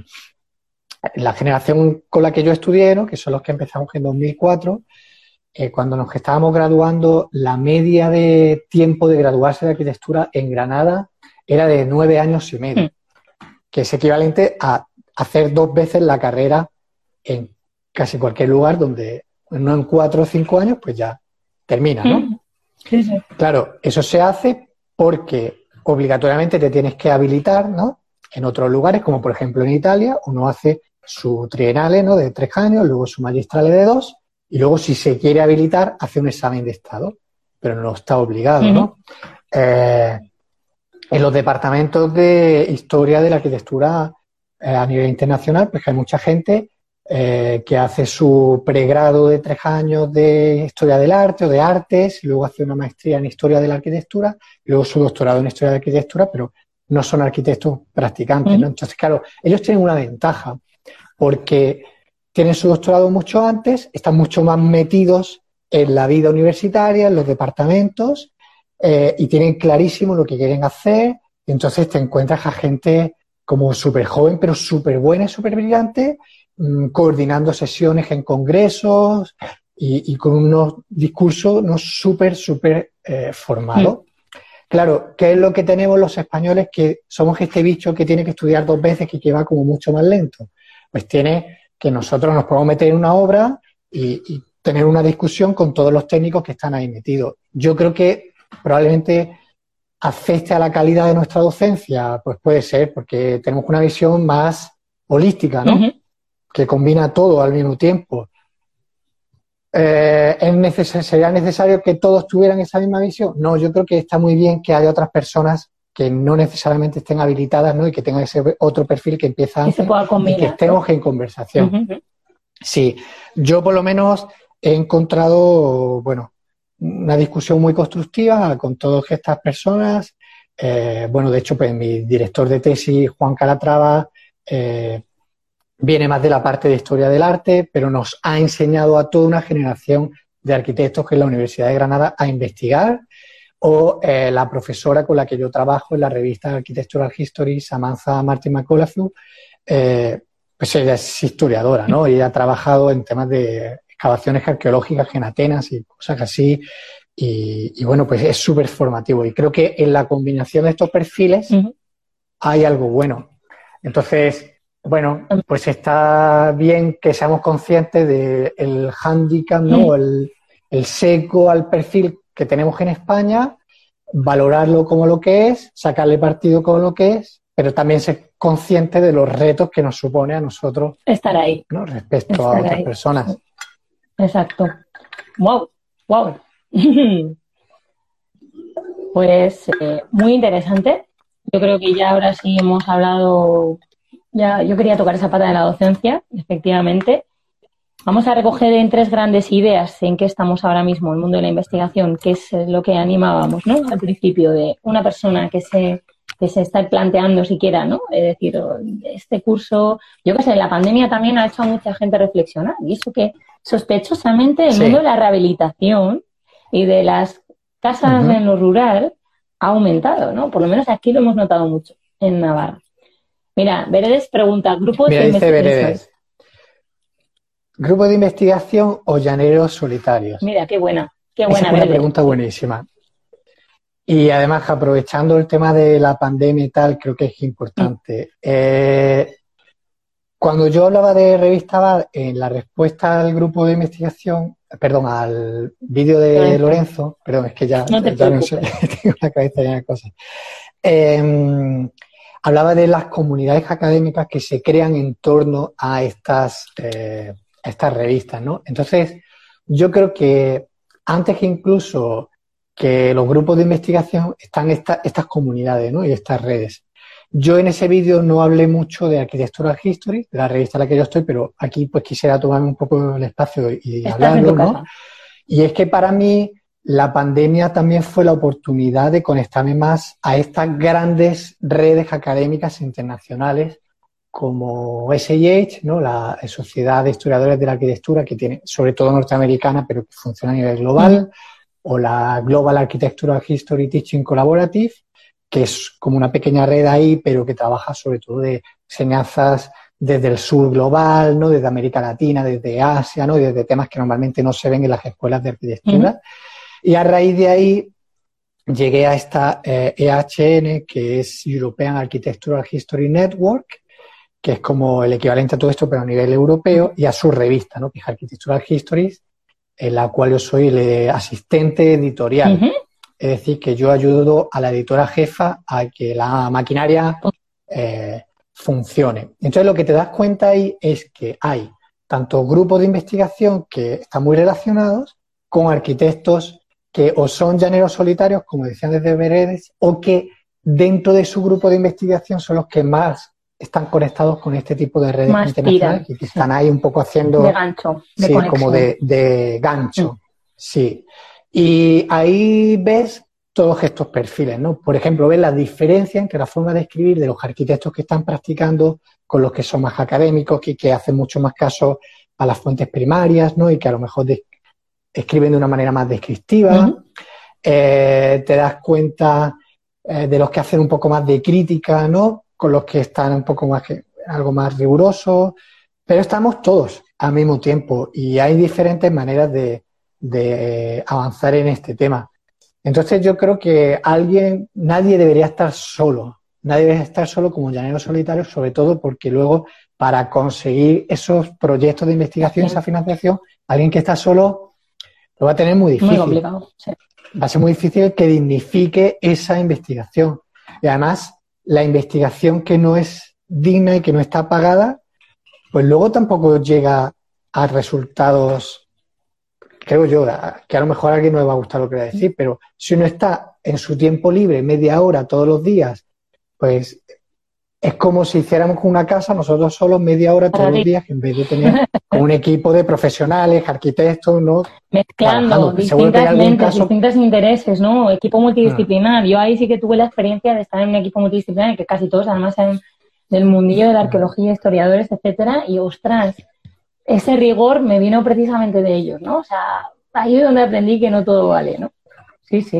la generación con la que yo estudié, ¿no? Que son los que empezamos en dos mil cuatro, eh, cuando nos estábamos graduando, la media de tiempo de graduarse de arquitectura en Granada era de nueve años y medio, mm. que es equivalente a hacer dos veces la carrera en casi cualquier lugar donde no en cuatro o cinco años, pues ya termina, ¿no? Sí, sí. Claro, eso se hace porque obligatoriamente te tienes que habilitar, ¿no? En otros lugares, como por ejemplo en Italia, uno hace su trienale, ¿no? De tres años, luego su magistrale de dos, y luego si se quiere habilitar, hace un examen de estado, pero no está obligado, ¿no? Uh-huh. Eh, en los departamentos de historia de la arquitectura eh, a nivel internacional, pues hay mucha gente Eh, que hace su pregrado de tres años de historia del arte o de artes, luego hace una maestría en historia de la arquitectura, y luego su doctorado en historia de la arquitectura, pero no son arquitectos practicantes, ¿no? Entonces, claro, ellos tienen una ventaja porque tienen su doctorado mucho antes, están mucho más metidos en la vida universitaria, en los departamentos, eh, y tienen clarísimo lo que quieren hacer, y entonces te encuentras a gente como súper joven, pero súper buena y súper brillante, coordinando sesiones en congresos y, y con unos discursos no súper, súper eh, formados. Sí. Claro, ¿qué es lo que tenemos los españoles? Que somos este bicho que tiene que estudiar dos veces y que va como mucho más lento. Pues tiene que nosotros nos podemos meter en una obra y, y tener una discusión con todos los técnicos que están ahí metidos. Yo creo que probablemente afecte a la calidad de nuestra docencia, pues puede ser, porque tenemos una visión más holística, ¿no? Uh-huh. Que combina todo al mismo tiempo. Eh, ¿es neces- ¿Sería necesario que todos tuvieran esa misma visión? No, yo creo que está muy bien que haya otras personas que no necesariamente estén habilitadas, ¿no? Y que tengan ese otro perfil que empieza antes, que se pueda combinar, y que estemos, ¿no?, en conversación. Uh-huh. Sí, yo por lo menos he encontrado, bueno, una discusión muy constructiva con todas estas personas. Eh, bueno, de hecho, pues mi director de tesis, Juan Calatrava, eh, viene más de la parte de historia del arte, pero nos ha enseñado a toda una generación de arquitectos que en la Universidad de Granada a investigar, o eh, la profesora con la que yo trabajo en la revista Architectural History, Samantha Martin McAuliffe, eh, pues ella es historiadora, ¿no? Y ella ha trabajado en temas de excavaciones arqueológicas en Atenas y cosas así, y, y bueno, pues es súper formativo. Y creo que en la combinación de estos perfiles uh-huh. hay algo bueno. Entonces, bueno, pues está bien que seamos conscientes del hándicap, ¿no? El, el seco al perfil que tenemos en España, valorarlo como lo que es, sacarle partido como lo que es, pero también ser conscientes de los retos que nos supone a nosotros estar ahí, ¿no? Respecto estar a otras ahí. personas. Exacto. Wow, wow. Pues eh, muy interesante. Yo creo que ya ahora sí hemos hablado. Ya, yo quería tocar esa pata de la docencia, efectivamente. Vamos a recoger en tres grandes ideas en qué estamos ahora mismo, el mundo de la investigación, que es lo que animábamos, ¿no? Al principio, de una persona que se, que se está planteando siquiera, ¿no? Es decir, este curso, yo qué sé, la pandemia también ha hecho a mucha gente reflexionar. Y eso que sospechosamente el sí. mundo de la rehabilitación y de las casas uh-huh. en lo rural ha aumentado, ¿no? Por lo menos aquí lo hemos notado mucho en Navarra. Mira, Veredes pregunta, ¿grupo Mira, de dice investigación? Veredes, ¿grupo de investigación o llaneros solitarios? Mira, qué buena, qué buena. Esa es una pregunta buenísima. Y además, aprovechando el tema de la pandemia y tal, creo que es importante. Mm. Eh, cuando yo hablaba de revista B A D, en la respuesta al grupo de investigación, perdón, al vídeo de Lorenzo, perdón, es que ya no, te ya no sé, tengo la cabeza llena de cosas. Eh, hablaba de las comunidades académicas que se crean en torno a estas, eh, a estas revistas, ¿no? Entonces, yo creo que antes que incluso que los grupos de investigación están esta, estas comunidades, ¿no? Y estas redes. Yo en ese vídeo no hablé mucho de Architectural History, de la revista en la que yo estoy, pero aquí pues quisiera tomarme un poco el espacio y hablarlo, ¿no? Y es que para mí la pandemia también fue la oportunidad de conectarme más a estas grandes redes académicas internacionales como S I H, ¿no? La Sociedad de Historiadores de la Arquitectura, que tiene, sobre todo norteamericana, pero que funciona a nivel global, mm. o la Global Architectural History Teaching Collaborative, que es como una pequeña red ahí, pero que trabaja sobre todo de enseñanzas desde el sur global, ¿no? Desde América Latina, desde Asia, ¿no? Desde temas que normalmente no se ven en las escuelas de arquitectura. Uh-huh. Y a raíz de ahí llegué a esta eh, E H N, que es European Architectural History Network, que es como el equivalente a todo esto, pero a nivel europeo, y a su revista, ¿no? Que es Architectural Histories, en la cual yo soy el asistente editorial. Uh-huh. Es decir, que yo ayudo a la editora jefa a que la maquinaria eh, funcione. Entonces, lo que te das cuenta ahí es que hay tanto grupos de investigación que están muy relacionados con arquitectos que o son llaneros solitarios, como decían desde Veredes, o que dentro de su grupo de investigación son los que más están conectados con este tipo de redes más internacionales tiran, y que sí. están ahí un poco haciendo... De gancho, de sí, conexión. como de, de gancho, mm. sí. Y ahí ves todos estos perfiles, ¿no? Por ejemplo, ves la diferencia entre la forma de escribir de los arquitectos que están practicando con los que son más académicos y que hacen mucho más caso a las fuentes primarias, ¿no? Y que a lo mejor de, escriben de una manera más descriptiva. Uh-huh. Eh, te das cuenta eh, de los que hacen un poco más de crítica, ¿no? Con los que están un poco más, que, algo más rigurosos. Pero estamos todos al mismo tiempo y hay diferentes maneras de de avanzar en este tema. Entonces yo creo que alguien, nadie debería estar solo, nadie debería estar solo como llanero solitario, sobre todo porque luego para conseguir esos proyectos de investigación, sí. esa financiación, alguien que está solo lo va a tener muy difícil. Muy complicado, sí. Va a ser muy difícil que dignifique esa investigación. Y además, la investigación que no es digna y que no está pagada, pues luego tampoco llega a resultados... Creo yo, que a lo mejor a alguien no le va a gustar lo que voy a decir, pero si uno está en su tiempo libre media hora todos los días, pues es como si hiciéramos una casa nosotros solos media hora todos los días, en vez de tener un equipo de profesionales, arquitectos, ¿no? Mezclando distintas mentes, caso... distintos intereses, ¿no? Equipo multidisciplinar. Ah. Yo ahí sí que tuve la experiencia de estar en un equipo multidisciplinar, que casi todos además en del mundillo de la arqueología, historiadores, etcétera, y ostras, ese rigor me vino precisamente de ellos, ¿no? O sea, ahí es donde aprendí que no todo vale, ¿no? Sí, sí.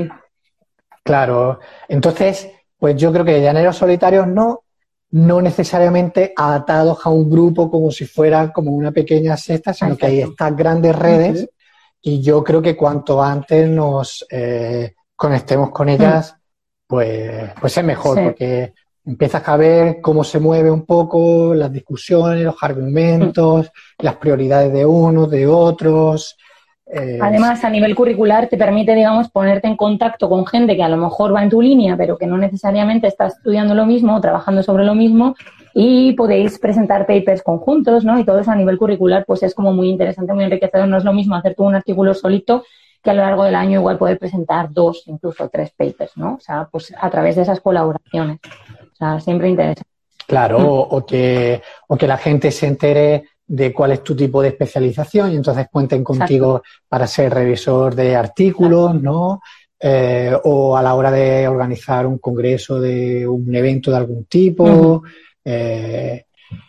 Claro. Entonces, pues yo creo que llaneros solitarios no, no necesariamente atados a un grupo como si fuera como una pequeña secta, sino Exacto. que hay estas grandes redes uh-huh. y yo creo que cuanto antes nos eh, conectemos con ellas, uh-huh. pues, pues es mejor, sí. porque empiezas a ver cómo se mueve un poco las discusiones, los argumentos, mm. las prioridades de unos, de otros. Eh, Además, a nivel curricular te permite, digamos, ponerte en contacto con gente que a lo mejor va en tu línea, pero que no necesariamente está estudiando lo mismo o trabajando sobre lo mismo y podéis presentar papers conjuntos, ¿no? Y todo eso a nivel curricular pues es como muy interesante, muy enriquecedor. No es lo mismo hacer tú un artículo solito que a lo largo del año igual poder presentar dos, incluso tres papers, ¿no? O sea, pues a través de esas colaboraciones. O sea, siempre interesa. Claro, o, o, que, o que la gente se entere de cuál es tu tipo de especialización y entonces cuenten contigo Exacto. para ser revisor de artículos, Exacto. ¿no? Eh, o a la hora de organizar un congreso de un evento de algún tipo. Uh-huh. Eh,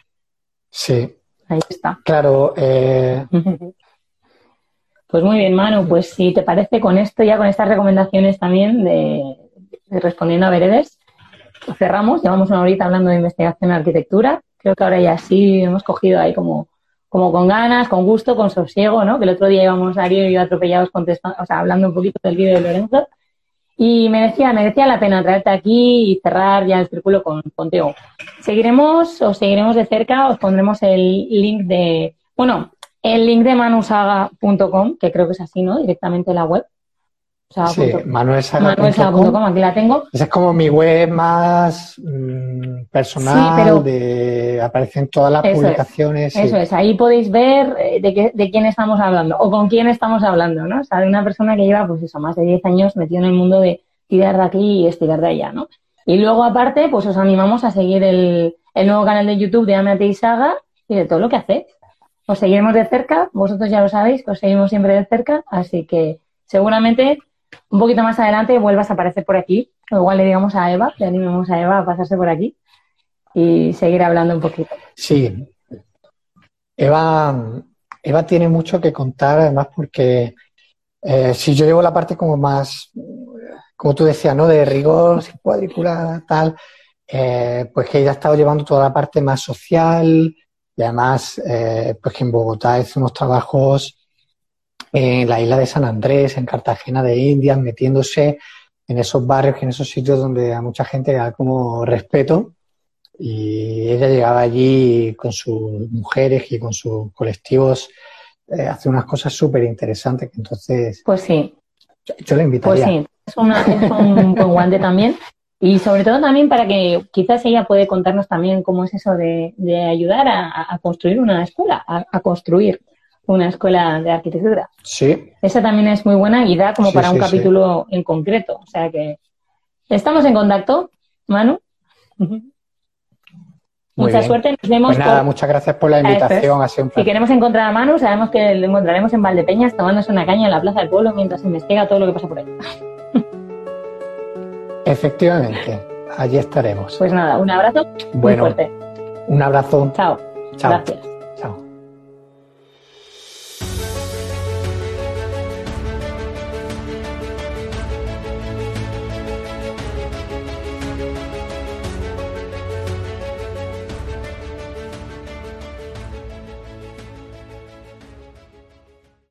sí. Ahí está. Claro. Eh... Uh-huh. Pues muy bien, Manu. Pues si te parece, con esto ya, con estas recomendaciones también de, de respondiendo a Veredes, cerramos, llevamos una horita hablando de investigación en arquitectura. Creo que ahora ya sí hemos cogido ahí como, como con ganas, con gusto, con sosiego, ¿no? Que el otro día íbamos Darío y yo atropellados contestando, o sea, hablando un poquito del vídeo de Lorenzo. Y merecía, merecía la pena traerte aquí y cerrar ya el círculo con, contigo. Seguiremos, os seguiremos de cerca, os pondremos el link de, bueno, el link de manusaga punto com, que creo que es así, ¿no? Directamente en la web. Saga. Sí, manuelsaga punto com. manuelsaga punto com, aquí la tengo. Esa es como mi web más mmm, personal, sí, pero de aparecen todas las eso publicaciones. Es, sí. Eso es, ahí podéis ver de, qué, de quién estamos hablando o con quién estamos hablando, ¿no? O sea, de una persona que lleva, pues eso, más de diez años metido en el mundo de tirar de aquí y estirar de allá, ¿no? Y luego, aparte, pues os animamos a seguir el, el nuevo canal de YouTube de Amate y Saga y de todo lo que hacéis. Os seguiremos de cerca, vosotros ya lo sabéis, que os seguimos siempre de cerca, así que seguramente un poquito más adelante vuelvas a aparecer por aquí, o igual le digamos a Eva, le animemos a Eva a pasarse por aquí y seguir hablando un poquito. Sí, Eva, Eva tiene mucho que contar, además porque eh, si yo llevo la parte como más, como tú decías, ¿no? De rigor, sin cuadrícula, tal, eh, pues que ella ha estado llevando toda la parte más social y además, eh, pues que en Bogotá hace unos trabajos en la isla de San Andrés, en Cartagena de Indias, metiéndose en esos barrios y en esos sitios donde a mucha gente da como respeto, y ella llegaba allí con sus mujeres y con sus colectivos, eh, hace unas cosas súper interesantes, entonces pues sí, yo, yo la invitaría. Pues sí, es, una, es un buen guante también, y sobre todo también para que quizás ella puede contarnos también cómo es eso de, de ayudar a, a construir una escuela, a, a construir una escuela de arquitectura. Sí. Esa también es muy buena y da como sí, para sí, un capítulo sí. en concreto. O sea que estamos en contacto, Manu. Muy Mucha bien. suerte. Nos vemos. Pues nada, por... muchas gracias por la invitación. Ha sido un Si placer. queremos encontrar a Manu, sabemos que lo encontraremos en Valdepeñas tomándose una caña en la plaza del pueblo mientras investiga todo lo que pasa por ahí. Efectivamente, allí estaremos. Pues nada, un abrazo bueno, muy fuerte. Un abrazo. Chao. Chao. Gracias.